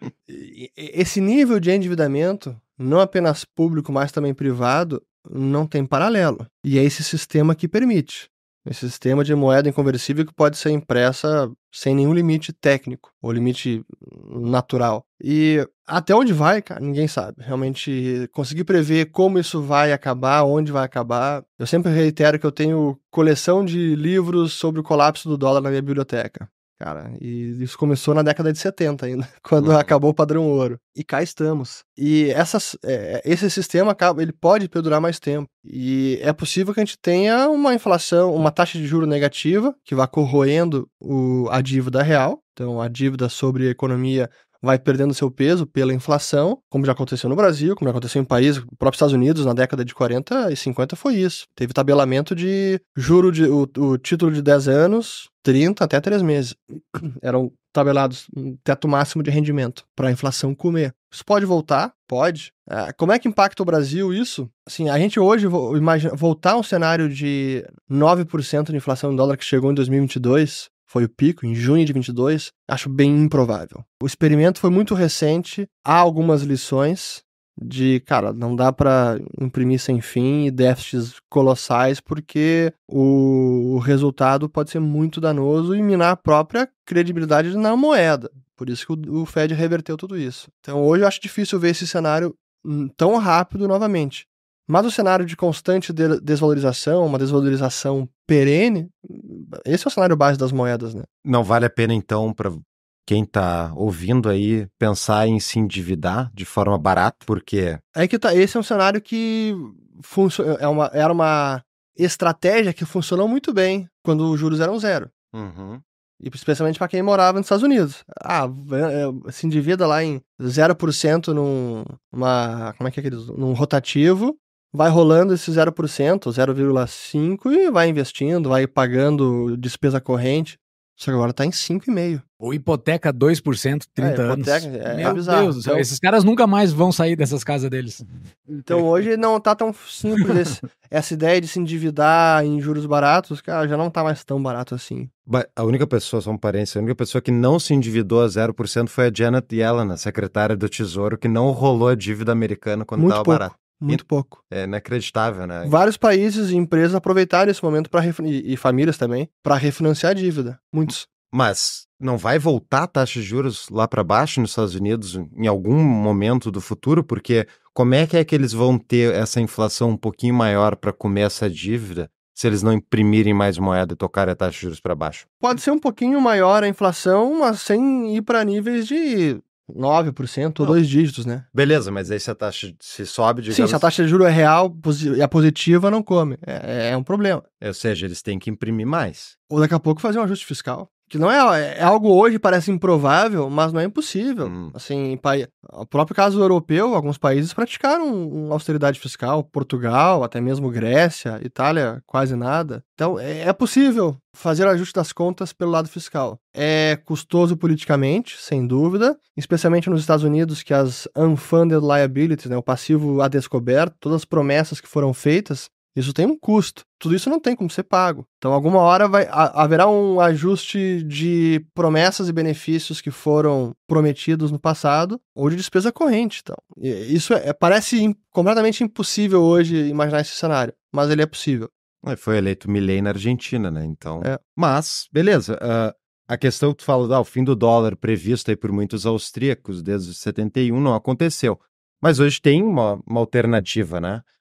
Esse nível de endividamento, não apenas público, mas também privado, não tem paralelo. E é esse sistema que permite. Esse sistema de moeda inconversível que pode ser impressa sem nenhum limite técnico ou limite natural. E até onde vai, cara, ninguém sabe. Realmente, conseguir prever como isso vai acabar, onde vai acabar. Eu sempre reitero que eu tenho coleção de livros sobre o colapso do dólar na minha biblioteca. Cara, e isso começou na década de setenta ainda, quando uhum. acabou o padrão ouro. E cá estamos. E essas, é, esse sistema acaba, ele pode perdurar mais tempo. E é possível que a gente tenha uma inflação, uma taxa de juros negativa, que vai corroendo o, a dívida real. Então, a dívida sobre a economia vai perdendo seu peso pela inflação, como já aconteceu no Brasil, como já aconteceu em países, o próprio Estados Unidos, na década de quarenta e cinquenta foi isso. Teve tabelamento de juro, de, o, o título de dez anos, trinta até três meses. Eram tabelados um teto máximo de rendimento para a inflação comer. Isso pode voltar? Pode. É, como é que impacta o Brasil isso? Assim, a gente hoje, imagina, voltar a um cenário de nove por cento de inflação em dólar que chegou em dois mil e vinte e dois... foi o pico, em junho de vinte e dois, acho bem improvável. O experimento foi muito recente, há algumas lições de, cara, não dá para imprimir sem fim e déficits colossais, porque o, o resultado pode ser muito danoso e minar a própria credibilidade na moeda. Por isso que o, o Fed reverteu tudo isso. Então hoje eu acho difícil ver esse cenário tão rápido novamente. Mas o cenário de constante de- desvalorização, uma desvalorização perene, esse é o cenário base das moedas, né? Não vale a pena, então, para quem tá ouvindo aí, pensar em se endividar de forma barata, porque... É que tá, esse é um cenário que funcio- é uma, era uma estratégia que funcionou muito bem quando os juros eram zero. Uhum. E especialmente para quem morava nos Estados Unidos. Ah, se endivida lá em zero por cento num uma, como é que é aqueles, num rotativo, vai rolando esse zero por cento, zero vírgula cinco por cento e vai investindo, vai pagando despesa corrente. Só que agora tá em cinco vírgula cinco por cento. Ou hipoteca dois por cento, trinta é, anos. Hipoteca, é, Meu é bizarro. Deus do céu, então, esses caras nunca mais vão sair dessas casas deles. Então hoje não tá tão simples esse, essa ideia de se endividar em juros baratos, cara, já não tá mais tão barato assim. A única pessoa, só um parênteses, a única pessoa que não se endividou a zero por cento foi a Janet Yellen, a secretária do Tesouro, que não rolou a dívida americana quando Muito tava pouco. barato. Muito e, pouco. É inacreditável, né? Vários países e empresas aproveitaram esse momento para refin... e, e famílias também para refinanciar a dívida. Muitos. Mas não vai voltar a taxa de juros lá para baixo nos Estados Unidos em algum momento do futuro? Porque como é que é que eles vão ter essa inflação um pouquinho maior para comer essa dívida se eles não imprimirem mais moeda e tocarem a taxa de juros para baixo? Pode ser um pouquinho maior a inflação, mas sem ir para níveis de nove por cento ou dois dígitos, né? Beleza, mas aí se a taxa se sobe, digamos... Sim, se a taxa de juros é real e a positiva não come. É, é um problema. Ou seja, eles têm que imprimir mais. Ou daqui a pouco fazer um ajuste fiscal. Que não é, é algo hoje parece improvável, mas não é impossível. Hum. Assim, o próprio caso europeu, alguns países praticaram uma austeridade fiscal, Portugal, até mesmo Grécia, Itália, quase nada. Então, é, é possível fazer o ajuste das contas pelo lado fiscal. É custoso politicamente, sem dúvida, especialmente nos Estados Unidos, que as unfunded liabilities, né, o passivo a descoberto, todas as promessas que foram feitas, isso tem um custo. Tudo isso não tem como ser pago. Então, alguma hora vai, a, haverá um ajuste de promessas e benefícios que foram prometidos no passado ou de despesa corrente. Então, isso é, parece in, completamente impossível hoje imaginar esse cenário, mas ele é possível. Foi eleito Milei na Argentina, né? Então, é. Mas, beleza. Uh, a questão que tu fala, ah, o fim do dólar previsto aí por muitos austríacos desde setenta e um não aconteceu. Mas hoje tem uma, uma alternativa, né?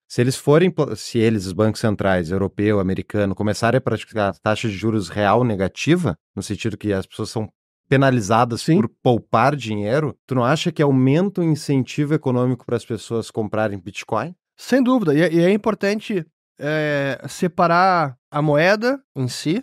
Se eles forem, se eles, os bancos centrais, europeu, americano, começarem a praticar taxa de juros real negativa, no sentido que as pessoas são penalizadas Sim. por poupar dinheiro, tu não acha que aumenta o incentivo econômico para as pessoas comprarem Bitcoin? Sem dúvida, e é, e é importante é, separar a moeda em si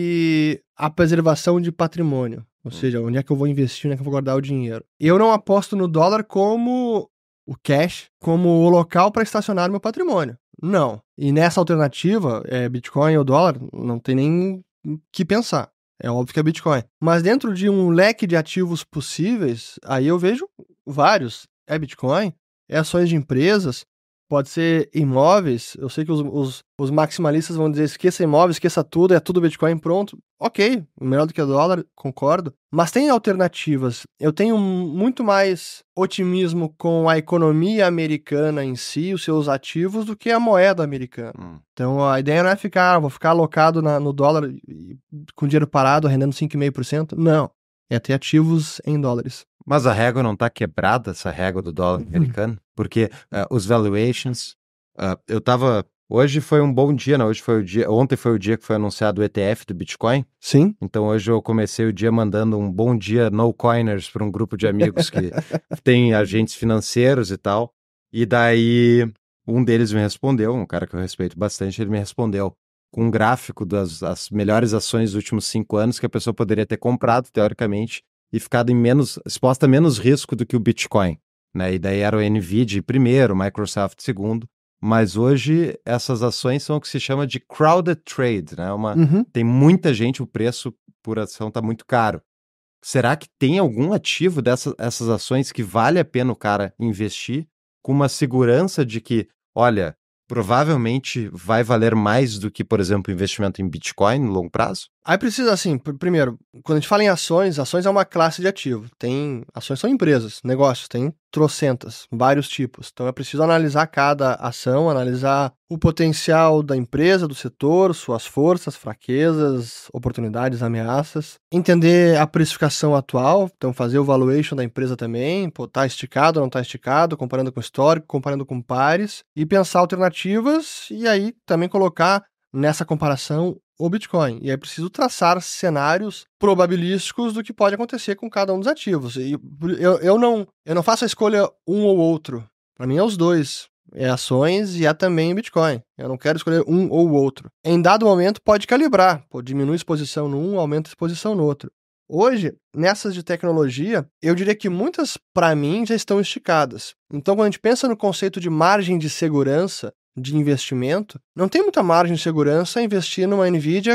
e a preservação de patrimônio. Ou seja, onde é que eu vou investir, onde é que eu vou guardar o dinheiro. Eu não aposto no dólar como o cash, como o local para estacionar meu patrimônio. Não. E nessa alternativa, é, Bitcoin ou dólar, não tem nem o que pensar. É óbvio que é Bitcoin. Mas dentro de um leque de ativos possíveis, aí eu vejo vários. É Bitcoin, é ações de empresas, pode ser imóveis. Eu sei que os, os, os maximalistas vão dizer esqueça imóveis, esqueça tudo, é tudo Bitcoin, pronto. Ok, melhor do que o dólar, concordo. Mas tem alternativas. Eu tenho muito mais otimismo com a economia americana em si, os seus ativos, do que a moeda americana. Hum. Então a ideia não é ficar, vou ficar alocado na, no dólar e, com dinheiro parado, rendendo cinco vírgula cinco por cento. Não, é ter ativos em dólares. Mas a régua não está quebrada, essa régua do dólar americano? Porque uh, os valuations... Uh, eu tava... Hoje foi um bom dia, né? Hoje foi o dia... Ontem foi o dia que foi anunciado o E T F do Bitcoin. Sim. Então hoje eu comecei o dia mandando um bom dia no coiners para um grupo de amigos que tem agentes financeiros e tal. E daí um deles me respondeu, um cara que eu respeito bastante, ele me respondeu com um gráfico das as melhores ações dos últimos cinco anos que a pessoa poderia ter comprado, teoricamente, e ficado em menos, exposta a menos risco do que o Bitcoin, né? E daí era o Nvidia primeiro, o Microsoft segundo, mas hoje essas ações são o que se chama de crowded trade, né? Uma, uhum. Tem muita gente, o preço por ação está muito caro. Será que tem algum ativo dessas essas ações que vale a pena o cara investir com uma segurança de que, olha, provavelmente vai valer mais do que, por exemplo, investimento em Bitcoin no longo prazo? Aí precisa, assim, pr- primeiro, quando a gente fala em ações, ações é uma classe de ativo. Tem, ações são empresas, negócios, tem trocentas, vários tipos. Então é preciso analisar cada ação, analisar o potencial da empresa, do setor, suas forças, fraquezas, oportunidades, ameaças. Entender a precificação atual, então fazer o valuation da empresa também, pô, tá esticado ou não tá esticado, comparando com o histórico, comparando com pares, e pensar alternativas e aí também colocar nessa comparação o Bitcoin. E é preciso traçar cenários probabilísticos do que pode acontecer com cada um dos ativos. E eu, eu, não, eu não faço a escolha um ou outro. Para mim é os dois. É ações e é também Bitcoin. Eu não quero escolher um ou outro. Em dado momento pode calibrar. Pô, diminui a exposição no um, aumenta a exposição no outro. Hoje, nessas de tecnologia, eu diria que muitas, para mim, já estão esticadas. Então, quando a gente pensa no conceito de margem de segurança de investimento, não tem muita margem de segurança investir numa Nvidia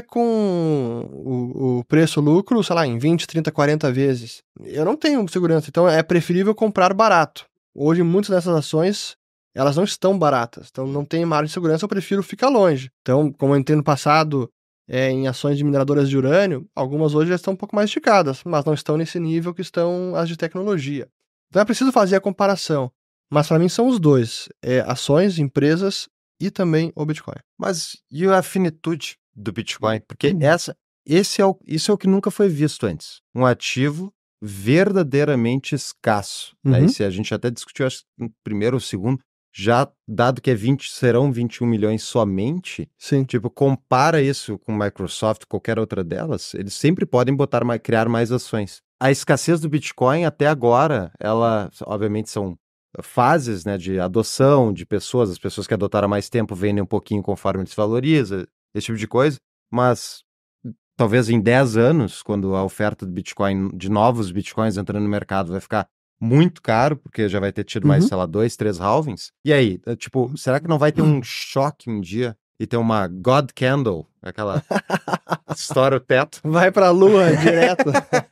com o, o preço-lucro, sei lá, em vinte, trinta, quarenta vezes. Eu não tenho segurança, então é preferível comprar barato. Hoje, muitas dessas ações, elas não estão baratas, então não tem margem de segurança, eu prefiro ficar longe. Então, como eu entrei no passado é, em ações de mineradoras de urânio, algumas hoje já estão um pouco mais esticadas, mas não estão nesse nível que estão as de tecnologia. Então é preciso fazer a comparação. Mas para mim são os dois, é, ações, empresas e também o Bitcoin. Mas e a finitude do Bitcoin? Porque essa, esse é o, isso é o que nunca foi visto antes. Um ativo verdadeiramente escasso. Uhum. Né? E se a gente até discutiu, acho que no primeiro ou segundo, já dado que é vinte, serão vinte e um milhões somente, sim. Tipo, compara isso com Microsoft, qualquer outra delas, eles sempre podem botar, criar mais ações. A escassez do Bitcoin até agora, ela, obviamente, são fases, né, de adoção de pessoas, as pessoas que adotaram há mais tempo vendem um pouquinho conforme ele se valoriza, esse tipo de coisa, mas talvez em dez anos, quando a oferta do Bitcoin, de novos Bitcoins entrando no mercado vai ficar muito caro, porque já vai ter tido mais, uhum. sei lá, dois, três halvings, e aí, tipo, será que não vai ter um choque um dia e ter uma God Candle, aquela estoura o teto? Vai pra lua direto.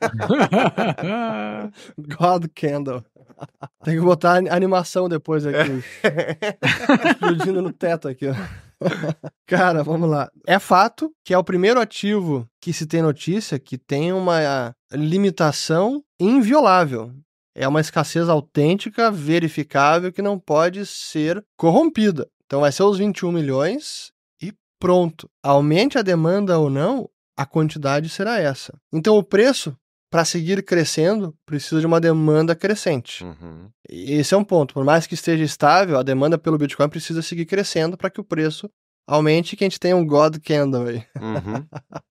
God Candle. Tem que botar animação depois aqui. Explodindo no teto aqui, ó. Cara, vamos lá. É fato que é o primeiro ativo que se tem notícia que tem uma limitação inviolável. É uma escassez autêntica, verificável, que não pode ser corrompida. Então vai ser os vinte e um milhões e pronto. Aumente a demanda ou não, a quantidade será essa. Então o preço para seguir crescendo, precisa de uma demanda crescente. Uhum. Esse é um ponto. Por mais que esteja estável, a demanda pelo Bitcoin precisa seguir crescendo para que o preço aumente e que a gente tenha um God Candle aí. Uhum.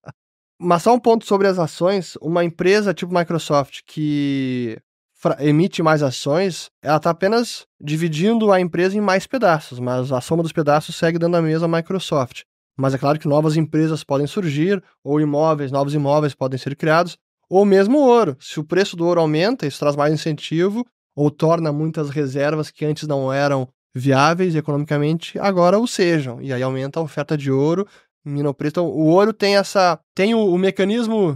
Mas só um ponto sobre as ações. Uma empresa tipo Microsoft que emite mais ações, ela está apenas dividindo a empresa em mais pedaços, mas a soma dos pedaços segue dando a mesma Microsoft. Mas é claro que novas empresas podem surgir, ou imóveis, novos imóveis podem ser criados, ou mesmo ouro. Se o preço do ouro aumenta, isso traz mais incentivo, ou torna muitas reservas que antes não eram viáveis economicamente, agora o sejam. E aí aumenta a oferta de ouro, mina o preço. Então, o ouro tem essa tem o, o mecanismo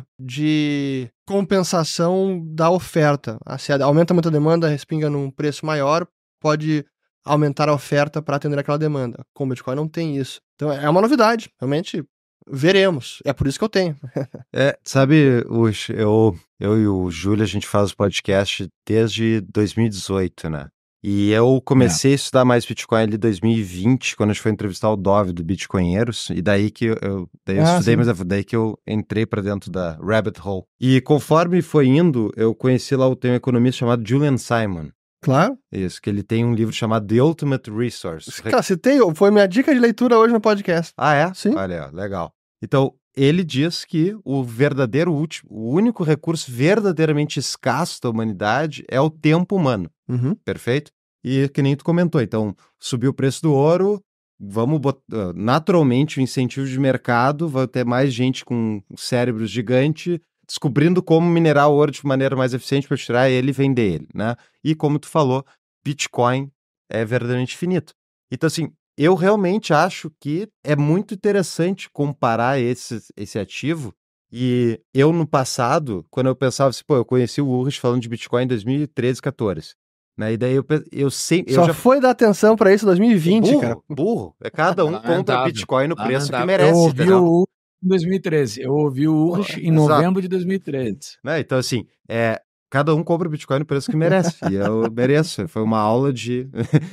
de compensação da oferta. Se aumenta muito a demanda, respinga num preço maior, pode aumentar a oferta para atender aquela demanda. Com o Bitcoin não tem isso. Então é uma novidade, realmente veremos. É por isso que eu tenho. É, sabe, Ush, eu, eu e o Júlio, a gente faz o podcast desde dois mil e dezoito, né? E eu comecei é. a estudar mais Bitcoin ali em dois mil e vinte, quando a gente foi entrevistar o Dove do Bitcoinheiros, e daí que eu, daí eu ah, estudei, sim. mas daí que eu entrei para dentro da rabbit hole. E conforme foi indo, eu conheci lá, tem um economista chamado Julian Simon. Claro. Isso, que ele tem um livro chamado The Ultimate Resource. Cara, citei, foi minha dica de leitura hoje no podcast. Ah, é? Sim. Olha, legal. Então, ele diz que o verdadeiro último, o único recurso verdadeiramente escasso da humanidade é o tempo humano. Uhum. Perfeito? E que nem tu comentou, então, subiu o preço do ouro, vamos botar, naturalmente o incentivo de mercado, vai ter mais gente com cérebro gigante descobrindo como minerar o ouro de maneira mais eficiente para tirar ele e vender ele, né? E como tu falou, Bitcoin é verdadeiramente finito. Então, assim, eu realmente acho que é muito interessante comparar esse, esse ativo. E eu, no passado, quando eu pensava assim, pô, eu conheci o Ulrich falando de Bitcoin em dois mil e treze, quatorze. Né? E daí eu, eu sempre... Só eu já... foi dar atenção pra isso em dois mil e vinte, burro, cara. Burro. É cada um compra Bitcoin no preço que merece. Eu ouvi entendeu? o em dois mil e treze. Eu ouvi o Ulrich em novembro de dois mil e treze. Né? Então, assim, é... cada um compra Bitcoin no preço que merece. E eu mereço. Foi uma aula de,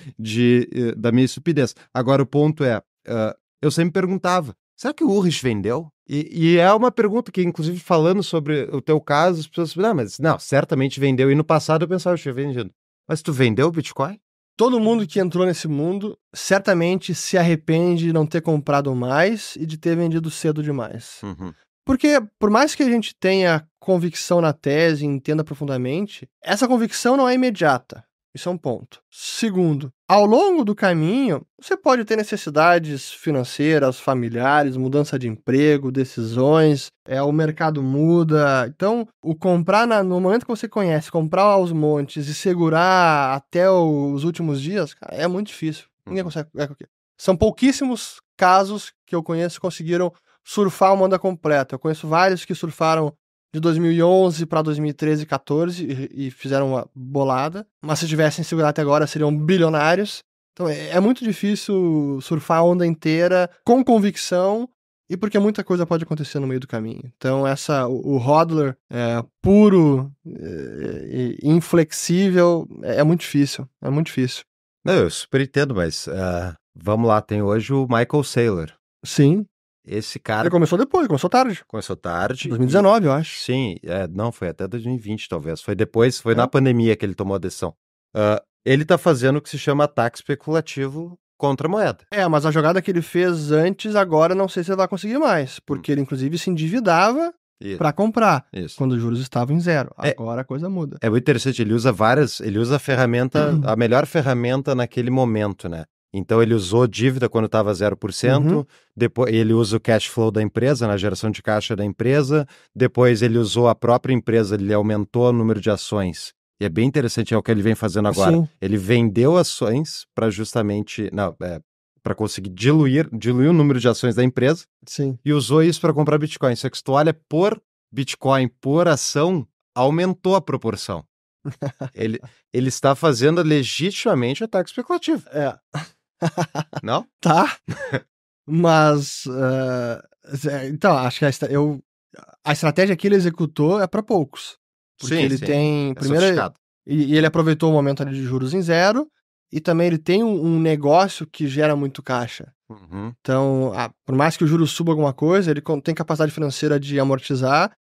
de, da minha estupidez. Agora, o ponto é, uh, eu sempre perguntava, será que o Ulrich vendeu? E, e é uma pergunta que, inclusive, falando sobre o teu caso, as pessoas falam, não, mas não, certamente vendeu. E no passado eu pensava, eu tinha vendido. Mas tu vendeu o Bitcoin? Todo mundo que entrou nesse mundo certamente se arrepende de não ter comprado mais e de ter vendido cedo demais. Uhum. Porque, por mais que a gente tenha convicção na tese e entenda profundamente, essa convicção não é imediata. Isso é um ponto. Segundo, ao longo do caminho, você pode ter necessidades financeiras, familiares, mudança de emprego, decisões, é, o mercado muda. Então, o comprar na, no momento que você conhece, comprar aos montes e segurar até os últimos dias, cara, é muito difícil. Ninguém consegue. É, são pouquíssimos casos que eu conheço que conseguiram surfar uma onda completa. Eu conheço vários que surfaram de dois mil e onze para dois mil e treze, quatorze e, e fizeram uma bolada, mas se tivessem segurado até agora seriam bilionários. Então é, é muito difícil surfar a onda inteira com convicção e porque muita coisa pode acontecer no meio do caminho. Então essa, o, o hodler é, puro, é, inflexível, é, é muito difícil, é muito difícil. Não, eu super entendo, mas uh, vamos lá, tem hoje o Michael Saylor. Sim. Esse cara... Ele começou depois, começou tarde. Começou tarde. dois mil e dezenove, e... eu acho. Sim, é, não, foi até dois mil e vinte, talvez. Foi depois, foi é. na pandemia que ele tomou a decisão. Uh, ele tá fazendo o que se chama ataque especulativo contra a moeda. É, mas a jogada que ele fez antes, agora não sei se ele vai conseguir mais. Porque hum. ele, inclusive, se endividava para comprar. Isso. Quando os juros estavam em zero. É, agora a coisa muda. É muito interessante, ele usa várias... Ele usa a ferramenta, uhum. a melhor ferramenta naquele momento, né? Então ele usou dívida quando estava zero por cento, uhum. depois ele usa o cash flow da empresa, na geração de caixa da empresa, depois ele usou a própria empresa, ele aumentou o número de ações. E é bem interessante, é o que ele vem fazendo agora. Sim. Ele vendeu ações para justamente, não, é, para conseguir diluir, diluir o número de ações da empresa. Sim. E usou isso para comprar Bitcoin. Só que se tu olha por Bitcoin, por ação, aumentou a proporção. ele, ele está fazendo legitimamente ataque especulativo. É. Não? Tá. Mas, uh, então, acho que a, eu, a estratégia que ele executou é para poucos. Porque sim, ele sim. tem, é primeiro, e, e ele aproveitou o momento ali de juros em zero, e também ele tem um, um negócio que gera muito caixa. Uhum. Então, a, por mais que o juros suba alguma coisa, ele tem capacidade financeira de amortizar,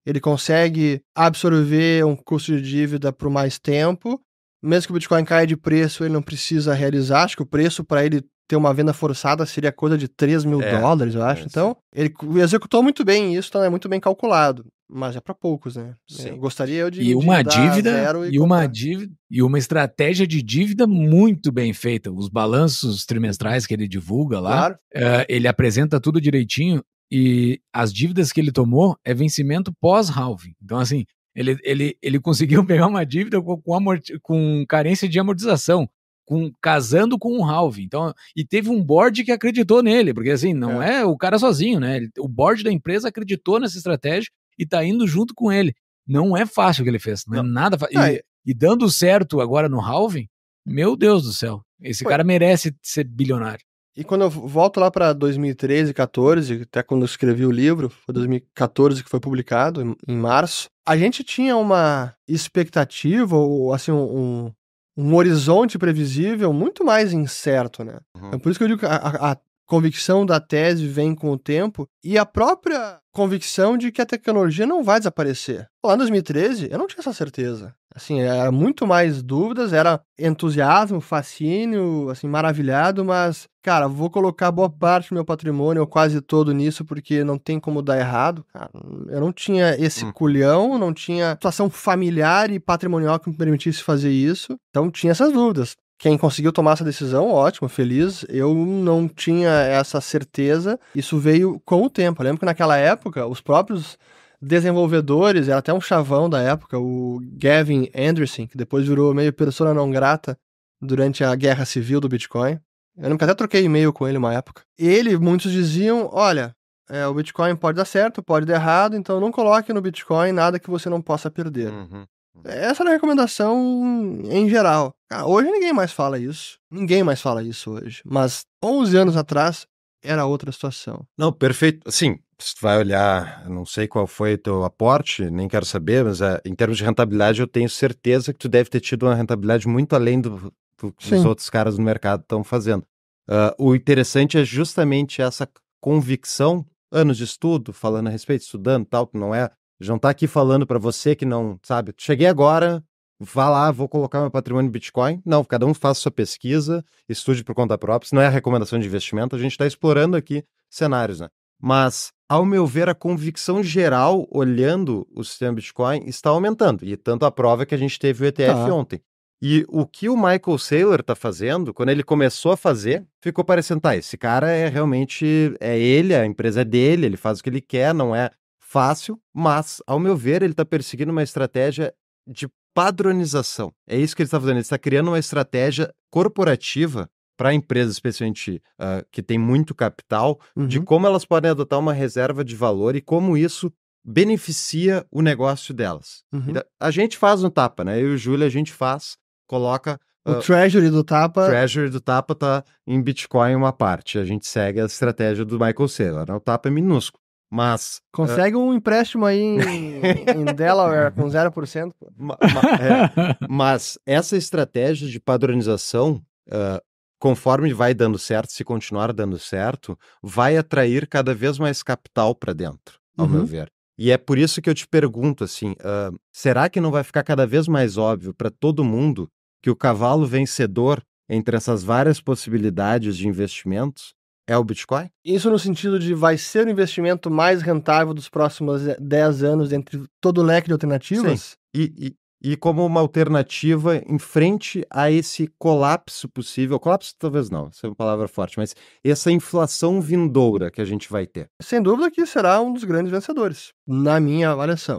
ele consegue absorver um custo de dívida por mais tempo. Mesmo que o Bitcoin caia de preço, ele não precisa realizar. Acho que o preço para ele ter uma venda forçada seria coisa de três mil É, dólares, eu acho. é, Então, ele executou muito bem isso, então é muito bem calculado. Mas é para poucos, né? Sim. Eu gostaria eu de E uma endividar dívida zero e uma comprar. dívida e uma estratégia de dívida muito bem feita. Os balanços trimestrais que ele divulga lá, Claro. eh, ele apresenta tudo direitinho e as dívidas que ele tomou é vencimento pós-halving. Então, assim, ele, ele, ele conseguiu pegar uma dívida com, com, amorti- com carência de amortização, com, casando com um halving. Então, e teve um board que acreditou nele, porque assim, não é, É. o cara sozinho, né? Ele- o board da empresa acreditou nessa estratégia e tá indo junto com ele. Não é fácil o que ele fez, não, Não. é nada fácil. Ah, E, e dando certo agora no halving, meu Deus do céu, esse Foi. cara merece ser bilionário. E quando eu volto lá para dois mil e treze, quatorze, até quando eu escrevi o livro, foi dois mil e quatorze que foi publicado, em, em março, a gente tinha uma expectativa, ou assim, um, um horizonte previsível muito mais incerto, né? Uhum. É por isso que eu digo que a, a, a convicção da tese vem com o tempo e a própria convicção de que a tecnologia não vai desaparecer. Lá em dois mil e treze, eu não tinha essa certeza. Assim, era muito mais dúvidas, era entusiasmo, fascínio, assim, maravilhado, mas, cara, vou colocar boa parte do meu patrimônio, ou quase todo nisso, porque não tem como dar errado. Cara, eu não tinha esse Hum. culhão, não tinha situação familiar e patrimonial que me permitisse fazer isso, então tinha essas dúvidas. Quem conseguiu tomar essa decisão, ótimo, feliz. Eu não tinha essa certeza. Isso veio com o tempo. Eu lembro que naquela época, os próprios desenvolvedores, era até um chavão da época, o Gavin Andresen, que depois virou meio persona não grata durante a guerra civil do Bitcoin. Eu lembro que até troquei e-mail com ele uma época. Ele, muitos diziam, olha, é, o Bitcoin pode dar certo, pode dar errado, então não coloque no Bitcoin nada que você não possa perder. Uhum. Essa era a recomendação em geral. Cara, hoje ninguém mais fala isso. Ninguém mais fala isso hoje. Mas onze anos atrás era outra situação. Não, perfeito. Assim, se tu vai olhar, eu não sei qual foi o teu aporte, nem quero saber, mas é, em termos de rentabilidade eu tenho certeza que tu deve ter tido uma rentabilidade muito além do, do que os Sim. outros caras no mercado estão fazendo. Uh, o interessante é justamente essa convicção, anos de estudo, falando a respeito, estudando tal, que não é, já não tá aqui falando para você que não, sabe, cheguei agora, vá lá, vou colocar meu patrimônio em Bitcoin. Não, cada um faça sua pesquisa, estude por conta própria, isso não é a recomendação de investimento, a gente está explorando aqui cenários, né? Mas, ao meu ver, a convicção geral, olhando o sistema Bitcoin, está aumentando. E tanto a prova é que a gente teve o E T F Tá. ontem. E o que o Michael Saylor está fazendo, quando ele começou a fazer, ficou parecendo, tá, esse cara é realmente, é ele, a empresa é dele, ele faz o que ele quer, não é fácil, mas, ao meu ver, ele está perseguindo uma estratégia de padronização. É isso que ele está fazendo, ele está criando uma estratégia corporativa para empresas, especialmente uh, que tem muito capital, Uhum. de como elas podem adotar uma reserva de valor e como isso beneficia o negócio delas. Uhum. Então, a gente faz no Tapa, né? Eu e o Júlio, a gente faz, coloca... O Uh, Treasury do Tapa... O Treasury do Tapa tá em Bitcoin uma parte. A gente segue a estratégia do Michael Saylor, né? O Tapa é minúsculo, mas... Consegue uh... um empréstimo aí em, em Delaware com zero por cento. Pô. Ma, ma, é, mas essa estratégia de padronização... Uh, conforme vai dando certo, se continuar dando certo, vai atrair cada vez mais capital para dentro, ao Uhum. meu ver. E é por isso que eu te pergunto, assim, uh, será que não vai ficar cada vez mais óbvio para todo mundo que o cavalo vencedor entre essas várias possibilidades de investimentos é o Bitcoin? Isso no sentido de vai ser o investimento mais rentável dos próximos dez anos entre todo o leque de alternativas? Sim. E... e... E como uma alternativa em frente a esse colapso possível, colapso talvez não, essa é uma palavra forte, mas essa inflação vindoura que a gente vai ter. Sem dúvida que será um dos grandes vencedores, na minha avaliação,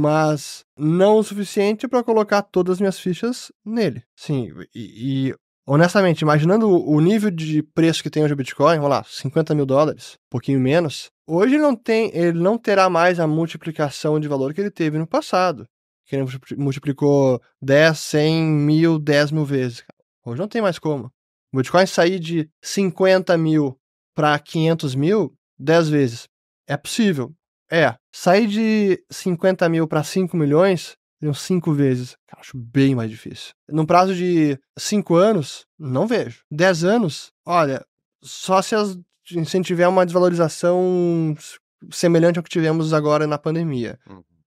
mas não o suficiente para colocar todas as minhas fichas nele. Sim, e, e honestamente, imaginando o nível de preço que tem hoje o Bitcoin, vamos lá, cinquenta mil dólares, um pouquinho menos, hoje ele não, tem, ele não terá mais a multiplicação de valor que ele teve no passado. Que ele multiplicou dez, cem, mil, dez mil vezes. Hoje não tem mais como. O Bitcoin sair de cinquenta mil para quinhentos mil, dez vezes. É possível. É. Sair de cinquenta mil para cinco milhões, uns cinco vezes. Acho bem mais difícil. Num prazo de cinco anos, não vejo. dez anos, olha, só se, as, se tiver uma desvalorização semelhante ao que tivemos agora na pandemia. Uhum.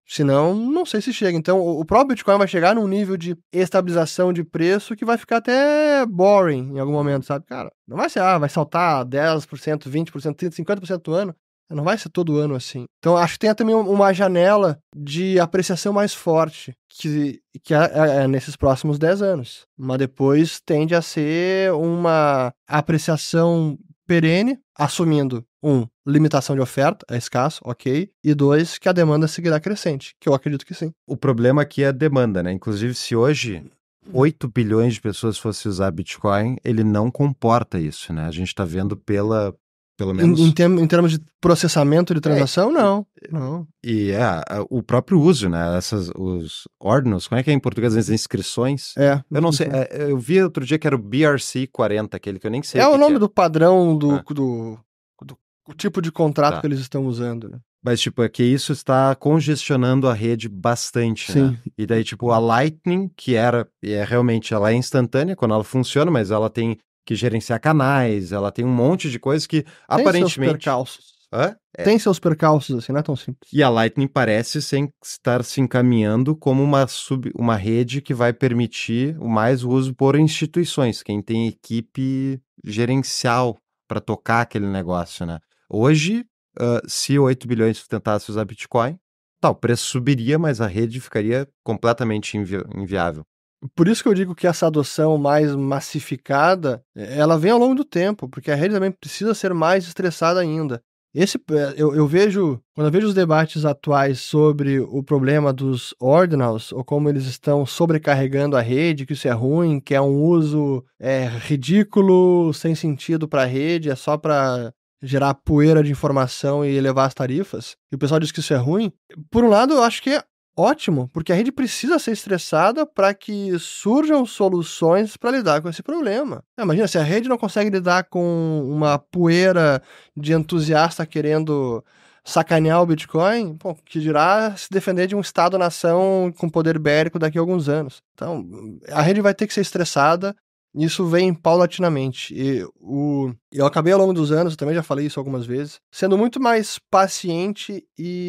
Senão, não sei se chega. Então, o próprio Bitcoin vai chegar num nível de estabilização de preço que vai ficar até boring em algum momento, sabe? Cara, não vai ser, ah, vai saltar dez por cento, vinte por cento, trinta por cento, cinquenta por cento do ano. Não vai ser todo ano assim. Então, acho que tem também uma janela de apreciação mais forte, que, que é, é nesses próximos dez anos. Mas depois tende a ser uma apreciação perene, assumindo, um, limitação de oferta, é escasso, ok, e dois, que a demanda seguirá crescente, que eu acredito que sim. O problema aqui é a demanda, né? Inclusive, se hoje oito bilhões de pessoas fossem usar Bitcoin, ele não comporta isso, né? A gente tá vendo pela... Pelo menos... Em, em, term, em termos de processamento de transação, é, não. não. E é, o próprio uso, né? Essas, os ordinals, como é que é em português? As inscrições? É. Eu não sei, é, eu vi outro dia que era o B R C quarenta, aquele que eu nem sei É o, o nome que é. do padrão do, ah. do, do, do, do tipo de contrato tá. que eles estão usando, né? Mas, tipo, é que isso está congestionando a rede bastante, Sim. né? E daí, tipo, a Lightning, que era, e é realmente, ela é instantânea quando ela funciona, mas ela tem que gerenciar canais, ela tem um monte de coisas que, tem aparentemente... Seus percalços. Hã? É. Tem seus percalços, assim, não é tão simples. E a Lightning parece sem estar se encaminhando como uma, sub, uma rede que vai permitir o mais uso por instituições, quem tem equipe gerencial para tocar aquele negócio, né? Hoje, uh, se oito bilhões tentasse usar Bitcoin, tá, o preço subiria, mas a rede ficaria completamente invi- inviável. Por isso que eu digo que essa adoção mais massificada, ela vem ao longo do tempo, porque a rede também precisa ser mais estressada ainda. Esse, eu, eu vejo, quando eu vejo os debates atuais sobre o problema dos ordinals, ou como eles estão sobrecarregando a rede, que isso é ruim, que é um uso é, ridículo, sem sentido para a rede, é só para gerar poeira de informação e elevar as tarifas, e o pessoal diz que isso é ruim. Por um lado, eu acho que é ótimo, porque a rede precisa ser estressada para que surjam soluções para lidar com esse problema. Imagina, se a rede não consegue lidar com uma poeira de entusiasta querendo sacanear o Bitcoin, bom, que dirá se defender de um Estado-nação com poder bélico daqui a alguns anos. Então, a rede vai ter que ser estressada. Isso vem paulatinamente. E o... eu acabei ao longo dos anos, eu também já falei isso algumas vezes, sendo muito mais paciente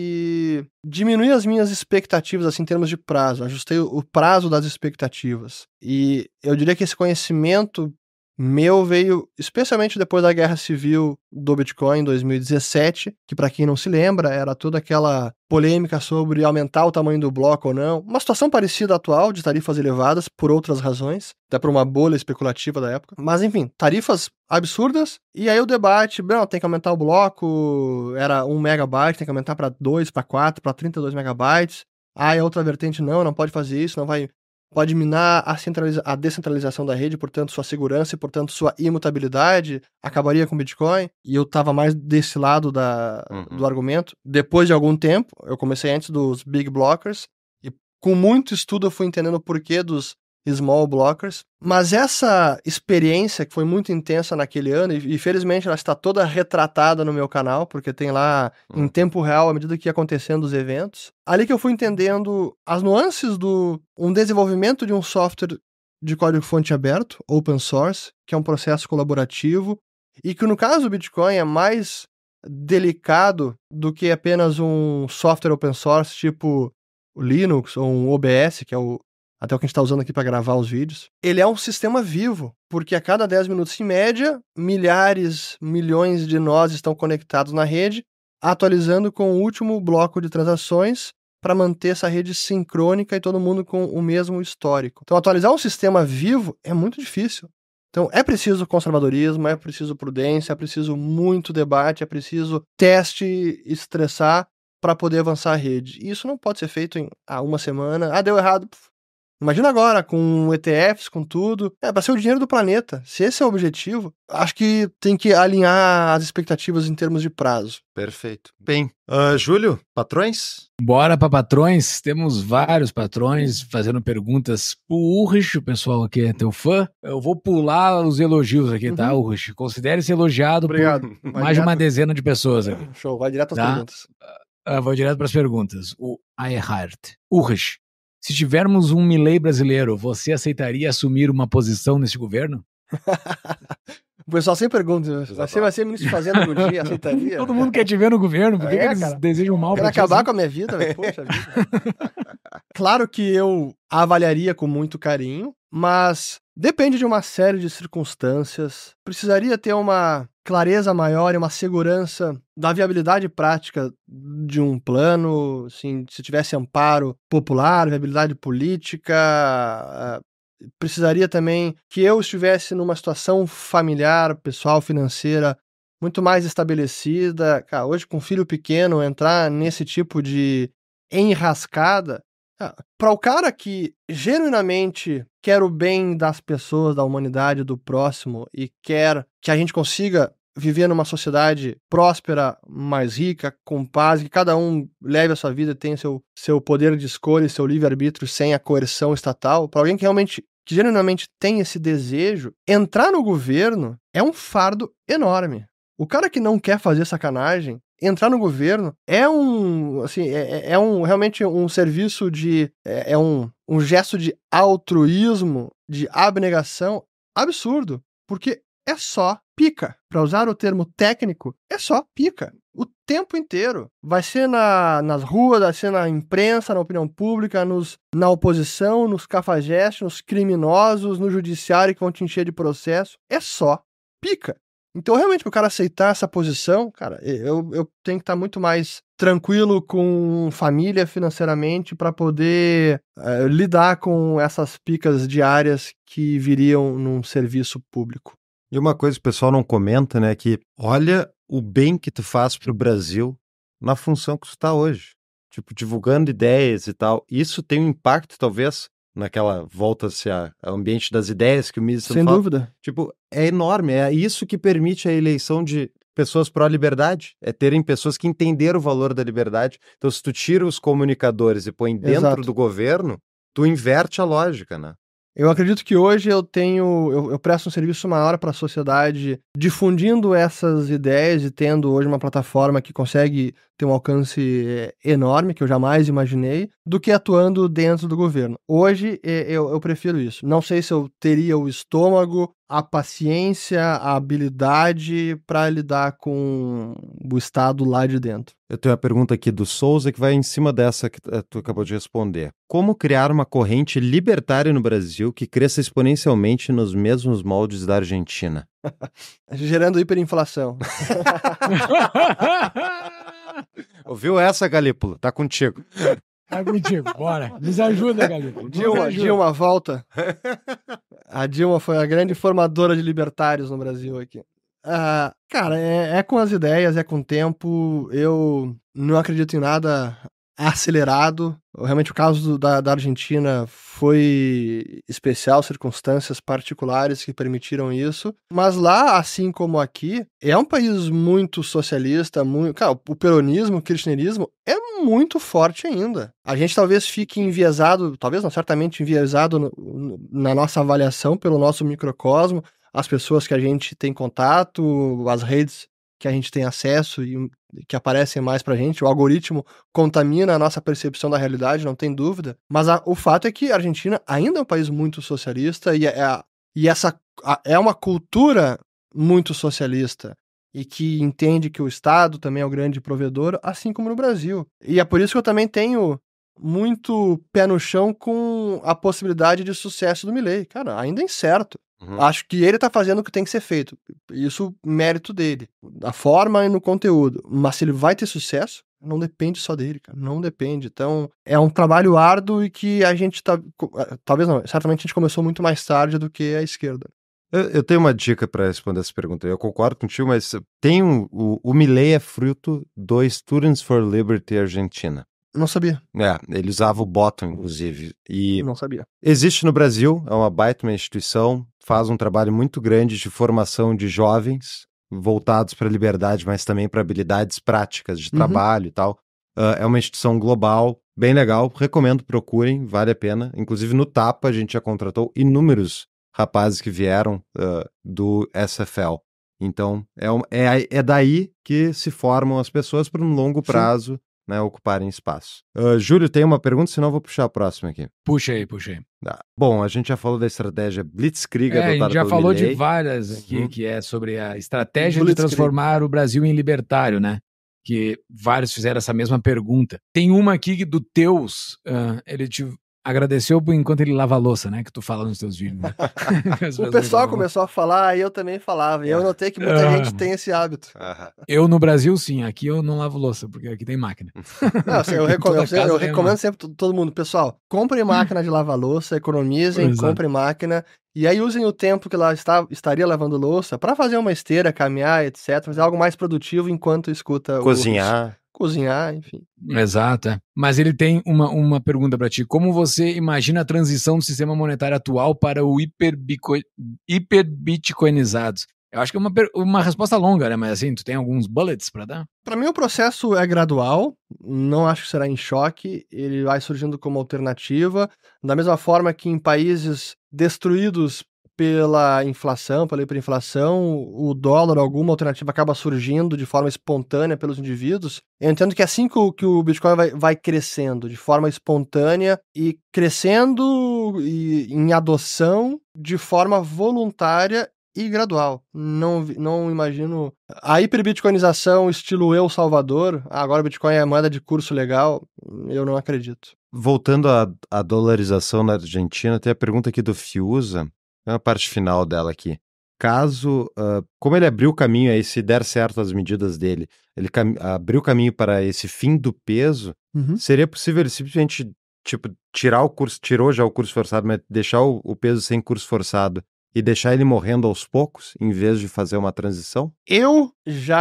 e diminuir as minhas expectativas assim, em termos de prazo. Ajustei o prazo das expectativas. E eu diria que esse conhecimento meu veio especialmente depois da guerra civil do Bitcoin em dois mil e dezessete, que para quem não se lembra, era toda aquela polêmica sobre aumentar o tamanho do bloco ou não. Uma situação parecida à atual, de tarifas elevadas por outras razões, até por uma bolha especulativa da época. Mas enfim, tarifas absurdas, e aí o debate, não, tem que aumentar o bloco, era um megabyte, tem que aumentar para dois, para quatro, para trinta e dois megabytes. Ah, e a outra vertente, não, não pode fazer isso, não vai... pode minar a, centraliza- a descentralização da rede, portanto, sua segurança e, portanto, sua imutabilidade, acabaria com o Bitcoin. E eu estava mais desse lado da, uhum. do argumento. Depois de algum tempo, eu comecei antes dos big blockers, e com muito estudo eu fui entendendo o porquê dos small blockers. Mas essa experiência, que foi muito intensa naquele ano, e, e felizmente ela está toda retratada no meu canal, porque tem lá uhum. em tempo real, à medida que ia acontecendo os eventos, ali que eu fui entendendo as nuances do um desenvolvimento de um software de código-fonte aberto, open source, que é um processo colaborativo, e que no caso do Bitcoin é mais delicado do que apenas um software open source tipo o Linux ou um O B S, que é o até o que a gente está usando aqui para gravar os vídeos. Ele é um sistema vivo, porque a cada dez minutos, em média, milhares, milhões de nós estão conectados na rede, atualizando com o último bloco de transações para manter essa rede sincrônica e todo mundo com o mesmo histórico. Então, atualizar um sistema vivo é muito difícil. Então, é preciso conservadorismo, é preciso prudência, é preciso muito debate, é preciso teste, estressar para poder avançar a rede. E isso não pode ser feito em ah, uma semana. Ah, deu errado. Pff. Imagina agora, com E T Fs, com tudo. É para ser o dinheiro do planeta. Se esse é o objetivo, acho que tem que alinhar as expectativas em termos de prazo. Perfeito. Bem, uh, Júlio, patrões? Bora para patrões. Temos vários patrões fazendo perguntas pro Ulrich, o pessoal aqui é teu fã. Eu vou pular os elogios aqui, uhum. tá, Ulrich? Considere-se elogiado Obrigado. por Vai mais direto... de uma dezena de pessoas aqui. Show, vai direto às tá? perguntas. Uh, vou direto para as perguntas. O Eihart. Ulrich, se tivermos um Milei brasileiro, você aceitaria assumir uma posição nesse governo? O pessoal sempre pergunta, você vai ser ministro de Fazenda algum dia, aceitaria? Todo mundo quer te ver no governo, por que, É, que eles cara. desejam mal Quero pra ti? acabar assim? com a minha vida, velho. Poxa vida. Claro que eu avaliaria com muito carinho, mas depende de uma série de circunstâncias. Precisaria ter uma clareza maior e uma segurança da viabilidade prática de um plano, assim, se tivesse amparo popular, viabilidade política. Precisaria também que eu estivesse numa situação familiar, pessoal, financeira muito mais estabelecida. Cara, hoje com filho pequeno, entrar nesse tipo de enrascada, para o cara que genuinamente quer o bem das pessoas, da humanidade, do próximo e quer que a gente consiga viver numa sociedade próspera, mais rica, com paz, que cada um leve a sua vida, tenha seu, seu poder de escolha e seu livre-arbítrio sem a coerção estatal, para alguém que realmente, que genuinamente tem esse desejo, entrar no governo é um fardo enorme. O cara que não quer fazer sacanagem, entrar no governo é um, assim, é, é um, realmente um serviço de, é, é um, um gesto de altruísmo, de abnegação absurdo, porque é só pica. Para usar o termo técnico, é só pica. O tempo inteiro. Vai ser na, nas ruas, vai ser na imprensa, na opinião pública, nos, na oposição, nos cafajestes, nos criminosos, no judiciário que vão te encher de processo. É só pica. Então, realmente, para o cara aceitar essa posição, cara, eu, eu tenho que estar muito mais tranquilo com família financeiramente para poder uh, lidar com essas picas diárias que viriam num serviço público. E uma coisa que o pessoal não comenta, né, que olha o bem que tu faz pro Brasil na função que tu tá hoje. Tipo, divulgando ideias e tal. Isso tem um impacto, talvez, naquela volta-se ao ambiente das ideias que o Mises Sem fala. dúvida. Tipo, é enorme. É isso que permite a eleição de pessoas pró-liberdade. É terem pessoas que entenderam o valor da liberdade. Então, se tu tira os comunicadores e põe dentro Exato. do governo, tu inverte a lógica, né? Eu acredito que hoje eu tenho, eu, eu presto um serviço maior para a sociedade, difundindo essas ideias e tendo hoje uma plataforma que consegue ter um alcance enorme, que eu jamais imaginei, do que atuando dentro do governo. Hoje eu, eu prefiro isso. Não sei se eu teria o estômago, a paciência, a habilidade para lidar com o Estado lá de dentro. Eu tenho uma pergunta aqui do Souza que vai em cima dessa que tu acabou de responder. Como criar uma corrente libertária no Brasil que cresça exponencialmente nos mesmos moldes da Argentina? Gerando hiperinflação. Ouviu essa, Galípolo? Tá contigo. Tá contigo, bora. Nos ajuda, Galípolo. Dilma, ajuda. Dilma, volta. A Dilma foi a grande formadora de libertários no Brasil aqui. Uh, cara, é, é com as ideias, é com o tempo. Eu não acredito em nada acelerado. Realmente o caso da, da Argentina foi especial, circunstâncias particulares que permitiram isso. Mas lá, assim como aqui, é um país muito socialista, muito... Cara, o peronismo, o kirchnerismo é muito forte ainda. A gente talvez fique enviesado, talvez não, certamente enviesado no, no, na nossa avaliação pelo nosso microcosmo, as pessoas que a gente tem contato, as redes que a gente tem acesso e que aparecem mais pra gente, o algoritmo contamina a nossa percepção da realidade, não tem dúvida, mas a, o fato é que a Argentina ainda é um país muito socialista e, é, e essa a, é uma cultura muito socialista e que entende que o Estado também é o grande provedor, assim como no Brasil. E é por isso que eu também tenho muito pé no chão com a possibilidade de sucesso do Milei. Cara, ainda é incerto. Uhum. Acho que ele tá fazendo o que tem que ser feito. Isso, mérito dele. Da forma e no conteúdo. Mas se ele vai ter sucesso, não depende só dele, cara. Não depende. Então, é um trabalho árduo e que a gente tá... Talvez não. Certamente a gente começou muito mais tarde do que a esquerda. Eu, eu tenho uma dica para responder essa pergunta. Eu concordo contigo, mas tem um, o, o Milei é fruto do Students for Liberty Argentina. Não sabia. É, ele usava o Bottom, inclusive. E não sabia. Existe no Brasil, é uma baita uma instituição, faz um trabalho muito grande de formação de jovens voltados para a liberdade, mas também para habilidades práticas de trabalho uhum. e tal. Uh, é uma instituição global, bem legal, recomendo, procurem, vale a pena. Inclusive no Tapa a gente já contratou inúmeros rapazes que vieram uh, do S F L. Então é, é, é daí que se formam as pessoas por um longo prazo. Sim. né, ocuparem espaço. Uh, Júlio, tem uma pergunta, senão eu vou puxar a próxima aqui. Puxa aí, puxa aí. Tá. Bom, a gente já falou da estratégia Blitzkrieg É, a adotada gente já pelo falou Milei. de várias aqui, Uhum. que é sobre a estratégia de Blitzkrieg. transformar o Brasil em libertário, né? Que vários fizeram essa mesma pergunta. Tem uma aqui que do Teus, uh, ele te agradeceu por enquanto ele lava a louça, né? Que tu fala nos teus vídeos. Né? O pessoal começou a falar e eu também falava. E eu notei que muita Ah. gente tem esse hábito. Eu no Brasil, sim. Aqui eu não lavo louça, porque aqui tem máquina. Não, assim, eu, reco- Toda eu, sei- eu casa tem recomendo uma. sempre to- todo mundo, pessoal, comprem máquina de lavar louça, economizem, Exato. comprem máquina. E aí usem o tempo que ela está, estaria lavando louça para fazer uma esteira, caminhar, etcétera. Fazer algo mais produtivo enquanto escuta o... Cozinhar. Cozinhar, enfim. Exato. É. Mas ele tem uma, uma pergunta para ti. Como você imagina a transição do sistema monetário atual para o hiperbico- hiperbitcoinizados? Eu acho que é uma, per- uma resposta longa, né? Mas assim, tu tem alguns bullets para dar? Para mim o processo é gradual, não acho que será em choque, ele vai surgindo como alternativa, da mesma forma que em países destruídos pela inflação, pela hiperinflação, o dólar, alguma alternativa acaba surgindo de forma espontânea pelos indivíduos. Eu entendo que assim que o, que o Bitcoin vai, vai crescendo de forma espontânea e crescendo e, em adoção de forma voluntária e gradual. Não, vi- não imagino a hiperbitcoinização estilo El Salvador, ah, agora o Bitcoin é moeda de curso legal, eu não acredito. Voltando à, à dolarização na Argentina, tem a pergunta aqui do Fiuza, é a parte final dela aqui. Caso, ah, como ele abriu o caminho aí, se der certo as medidas dele, ele cam- abriu o caminho para esse fim do peso, seria possível ele simplesmente, tipo, tirar o curso, tirou já o curso forçado, mas deixar o, o peso sem curso forçado e deixar ele morrendo aos poucos, em vez de fazer uma transição? Eu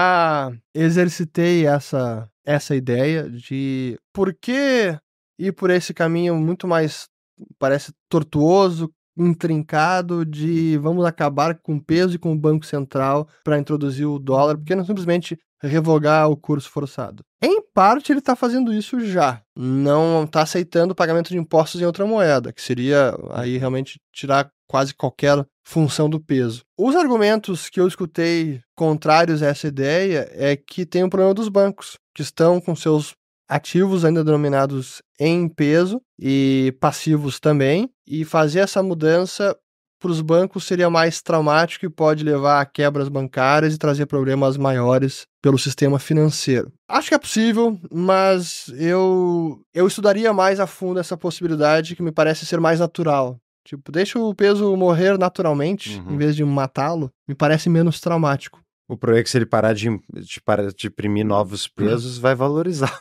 já exercitei essa, essa ideia de por que ir por esse caminho muito mais, parece, tortuoso, intrincado, de vamos acabar com o peso e com o Banco Central para introduzir o dólar, porque não simplesmente revogar o curso forçado. Em parte, ele está fazendo isso já. Não está aceitando o pagamento de impostos em outra moeda, que seria aí realmente tirar quase qualquer função do peso. Os argumentos que eu escutei contrários a essa ideia é que tem um problema dos bancos, que estão com seus ativos ainda denominados em peso e passivos também, e fazer essa mudança para os bancos seria mais traumático e pode levar a quebras bancárias e trazer problemas maiores pelo sistema financeiro. Acho que é possível, mas eu, eu estudaria mais a fundo essa possibilidade que me parece ser mais natural. Tipo, deixa o peso morrer naturalmente, Uhum. em vez de matá-lo, me parece menos traumático. O problema é que se ele parar de, de, parar de imprimir novos pesos, vai valorizar.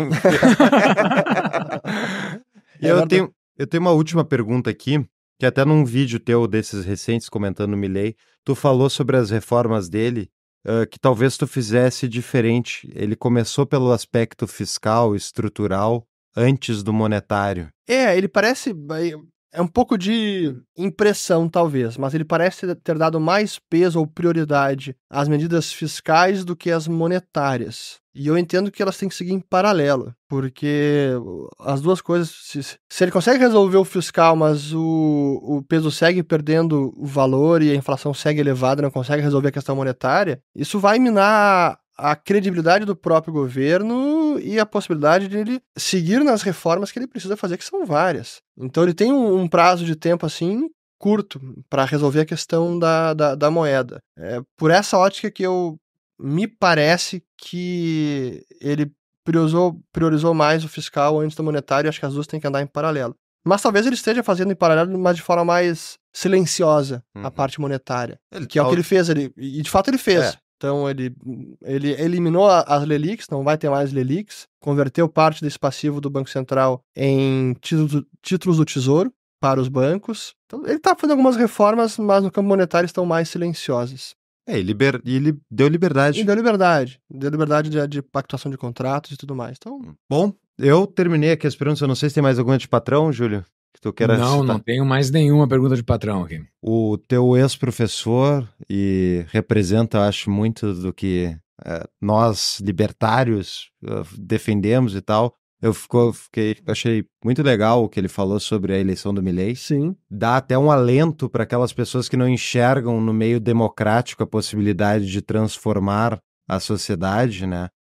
E É eu, verdade. tenho, eu tenho uma última pergunta aqui, que até num vídeo teu desses recentes comentando o Milei, tu falou sobre as reformas dele, ah, que talvez tu fizesse diferente. Ele começou pelo aspecto fiscal, estrutural, antes do monetário. É, ele parece. É um pouco de impressão, talvez, mas ele parece ter dado mais peso ou prioridade às medidas fiscais do que às monetárias. E eu entendo que elas têm que seguir em paralelo, porque as duas coisas. Se, se ele consegue resolver o fiscal, mas o, o peso segue perdendo o valor e a inflação segue elevada, não consegue resolver a questão monetária, isso vai minar a credibilidade do próprio governo e a possibilidade de ele seguir nas reformas que ele precisa fazer, que são várias. Então ele tem um, um prazo de tempo assim curto para resolver a questão da, da, da moeda. É por essa ótica que eu me parece que ele priorizou, priorizou mais o fiscal antes do monetário, e acho que as duas têm que andar em paralelo. Mas talvez ele esteja fazendo em paralelo, mas de forma mais silenciosa, Uhum. a parte monetária. Ele Que é o tal- que ele fez, ele, e de fato ele fez. É. Então ele, ele eliminou a- as Lelics, não vai ter mais Lelics, converteu parte desse passivo do Banco Central em títulos, títulos do Tesouro para os bancos. Então ele está fazendo algumas reformas, mas no campo monetário estão mais silenciosas. É, e liber... e ele deu liberdade. E deu liberdade, deu liberdade de, de pactuação de contratos e tudo mais. Então, Bom, eu terminei aqui as perguntas. Eu não sei se tem mais alguma de patrão, Júlio, que tu queira Não, citar. não tenho mais nenhuma pergunta de patrão aqui. O teu ex-professor e representa, acho, muito do que eh, nós, libertários, eh, defendemos e tal. Eu ficou, fiquei, achei muito legal o que ele falou sobre a eleição do Milei. sim. Dá até um alento para aquelas pessoas que não enxergam no meio democrático a possibilidade de transformar a sociedade, né?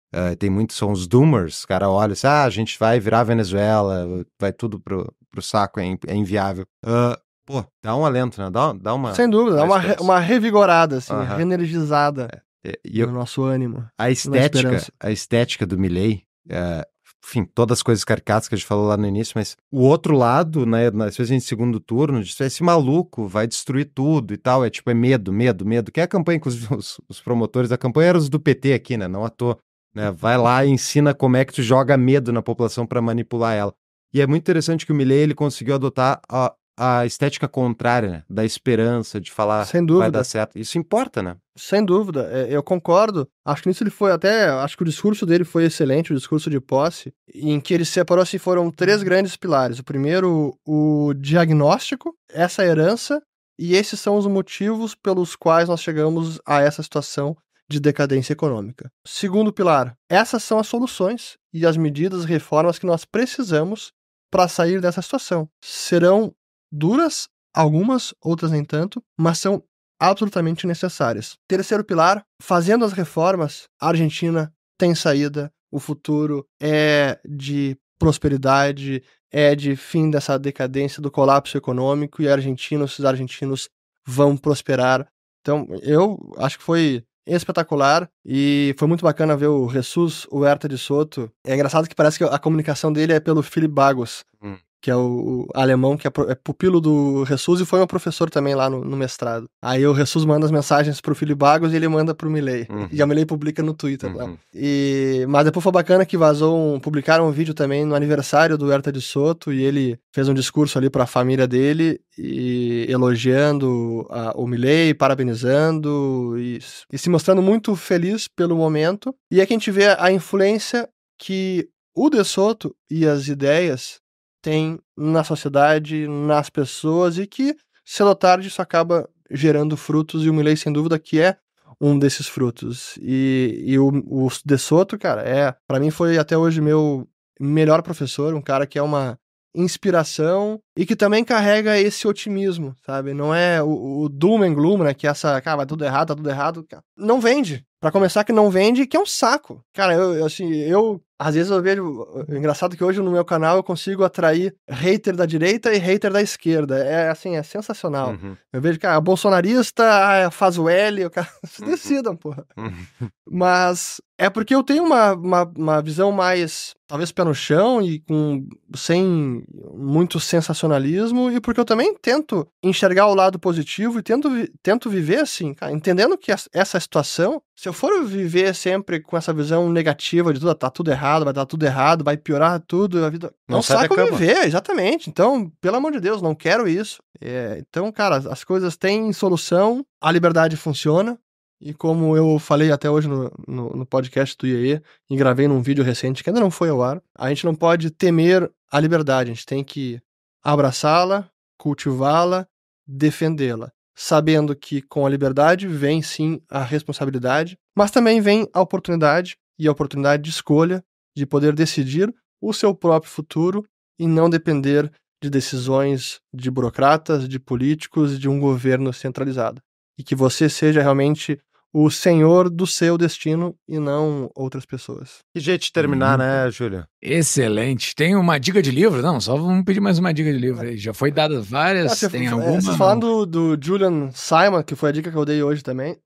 uh, tem muitos, são os doomers, o cara olha assim, ah, a gente vai virar Venezuela, vai tudo pro, pro saco, é, in, é inviável. Uh, pô, dá um alento, né? Dá, dá uma... Sem dúvida, dá uma, re, uma revigorada, assim, uh-huh. reenergizada é, e eu, no nosso ânimo. A estética, a estética do Milei, uh, enfim, todas as coisas caricatas que a gente falou lá no início, mas o outro lado, né, às vezes em segundo turno, diz, esse maluco vai destruir tudo e tal, é tipo, é medo, medo, medo, que é a campanha, inclusive os, os promotores da campanha eram os do P T aqui, né, não à toa, né, vai lá e ensina como é que tu joga medo na população para manipular ela. E é muito interessante que o Milei, ele conseguiu adotar a, a estética contrária, né, da esperança, de falar Sem dúvida. Vai dar certo, isso importa, né? Sem dúvida, eu concordo. Acho que nisso ele foi até... Acho que o discurso dele foi excelente, o discurso de posse, em que ele separou, assim, foram três grandes pilares. O primeiro, o diagnóstico, essa herança, e esses são os motivos pelos quais nós chegamos a essa situação de decadência econômica. Segundo pilar, essas são as soluções e as medidas, reformas que nós precisamos para sair dessa situação. Serão duras, algumas, outras nem tanto, mas são absolutamente necessárias. Terceiro pilar, fazendo as reformas, a Argentina tem saída, o futuro é de prosperidade, é de fim dessa decadência do colapso econômico e argentinos, os argentinos vão prosperar. Então, eu acho que foi espetacular e foi muito bacana ver o Jesus Huerta de Soto. É engraçado que parece que a comunicação dele é pelo Philipp Bagos, hum. que é o, o alemão, que é, é pupilo do Jesus e foi meu professor também lá no, no mestrado. Aí o Jesus manda as mensagens pro Philipp Bagos e ele manda pro Milei. Uhum. E a Milei publica no Twitter. Uhum. Lá. E, mas depois foi bacana que vazou um, publicaram um vídeo também no aniversário do Huerta de Soto e ele fez um discurso ali pra família dele e elogiando a, o Milei, parabenizando e, e se mostrando muito feliz pelo momento. E aqui a gente vê a influência que o de Soto e as ideias tem na sociedade, nas pessoas e que, cedo ou tarde, isso acaba gerando frutos e o Milei, sem dúvida, que é um desses frutos. E, e o, o de Soto, cara, é, pra mim foi até hoje meu melhor professor, um cara que é uma inspiração e que também carrega esse otimismo, sabe? Não é o, o doom and gloom, né? Que essa, cara, vai tudo errado, tá tudo errado. Cara, não vende. Pra começar, que não vende, que é um saco. Cara, eu, assim, eu... Às vezes eu vejo... Engraçado que hoje no meu canal eu consigo atrair hater da direita e hater da esquerda. É, assim, é sensacional. Uhum. Eu vejo, cara, bolsonarista faz o L, o cara... Se decidam, porra. Uhum. Mas é porque eu tenho uma, uma, uma visão mais, talvez, pé no chão e com, sem muito sensacionalismo e porque eu também tento enxergar o lado positivo e tento, tento viver assim, cara, entendendo que essa situação, se eu for viver sempre com essa visão negativa de tudo, tá tudo errado, vai dar tudo errado, vai piorar tudo, a vida... Não, não saco viver, exatamente. Então, pelo amor de Deus, não quero isso. É, então, cara, as coisas têm solução, a liberdade funciona, e como eu falei até hoje no, no, no podcast do I E E, e gravei num vídeo recente que ainda não foi ao ar, a gente não pode temer a liberdade, a gente tem que abraçá-la, cultivá-la, defendê-la, sabendo que com a liberdade vem sim a responsabilidade, mas também vem a oportunidade, e a oportunidade de escolha, de poder decidir o seu próprio futuro e não depender de decisões de burocratas, de políticos e de um governo centralizado. E que você seja realmente o senhor do seu destino e não outras pessoas. Que jeito de terminar, hum, né, Júlio? Excelente. Tem uma dica de livro? Não, só vamos pedir mais uma dica de livro aí. Já foi dada várias, ah, você, tem alguma? Vocês falando do, do Julian Simon, que foi a dica que eu dei hoje também,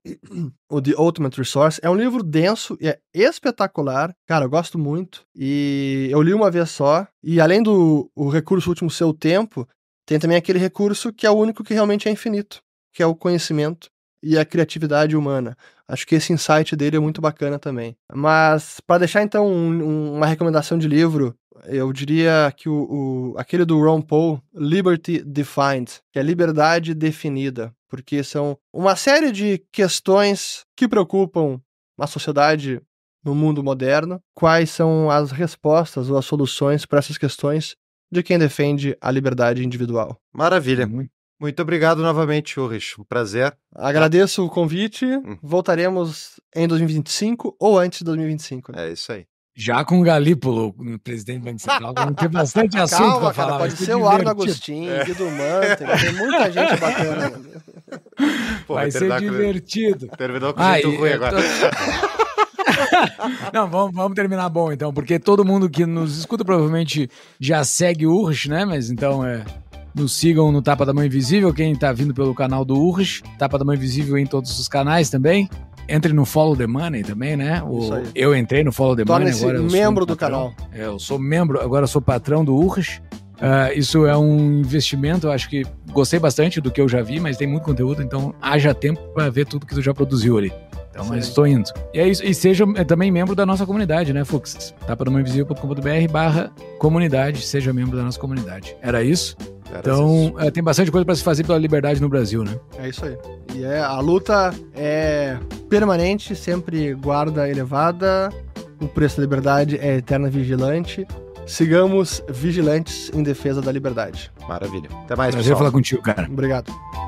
o The Ultimate Resource, é um livro denso e é espetacular. Cara, eu gosto muito. E eu li uma vez só. E além do o recurso último ser o tempo, tem também aquele recurso que é o único que realmente é infinito, que é o conhecimento e a criatividade humana. Acho que esse insight dele é muito bacana também. Mas, para deixar então um, um, uma recomendação de livro, eu diria que o, o, aquele do Ron Paul, Liberty Defined, que é liberdade definida, porque são uma série de questões que preocupam a sociedade no mundo moderno. Quais são as respostas ou as soluções para essas questões de quem defende a liberdade individual? Maravilha. Muito Muito obrigado novamente, Ulrich. Um prazer. Agradeço o convite. Hum. Voltaremos em dois mil e vinte e cinco ou antes de dois mil e vinte e cinco. É isso aí. Já com o Galípolo, o presidente do Banco Central, vamos ter bastante assunto para falar. Pode ser o Arno Agostinho, é. Guido Mantega, tem muita gente bacana. Pô, vai, vai ser divertido. Com... Terminou com o jeito ruim agora. Não, vamos, vamos terminar bom então, porque todo mundo que nos escuta provavelmente já segue o Urch, né? Mas então é... Nos sigam no Tapa da Mão Invisível, quem tá vindo pelo canal do Urch, Tapa da Mão Invisível em todos os canais também. Entre no Follow the Money também, né? O, eu entrei no Follow the Money, agora eu membro sou do canal. É, eu sou membro, agora eu sou patrão do Urch. Uh, isso é um investimento, eu acho que gostei bastante do que eu já vi, mas tem muito conteúdo, então haja tempo para ver tudo que tu já produziu ali. Então, mas estou indo. E é isso. E seja é, também membro da nossa comunidade, né, Fux? tapa da mão invisível ponto com ponto b r barra comunidade, seja membro da nossa comunidade. Era isso? Era então, é, tem bastante coisa para se fazer pela liberdade no Brasil, né? É isso aí. E é, a luta é permanente, sempre guarda elevada, o preço da liberdade é eterna vigilante. Sigamos vigilantes em defesa da liberdade. Maravilha. Até mais, Prazer falar contigo, cara. Obrigado.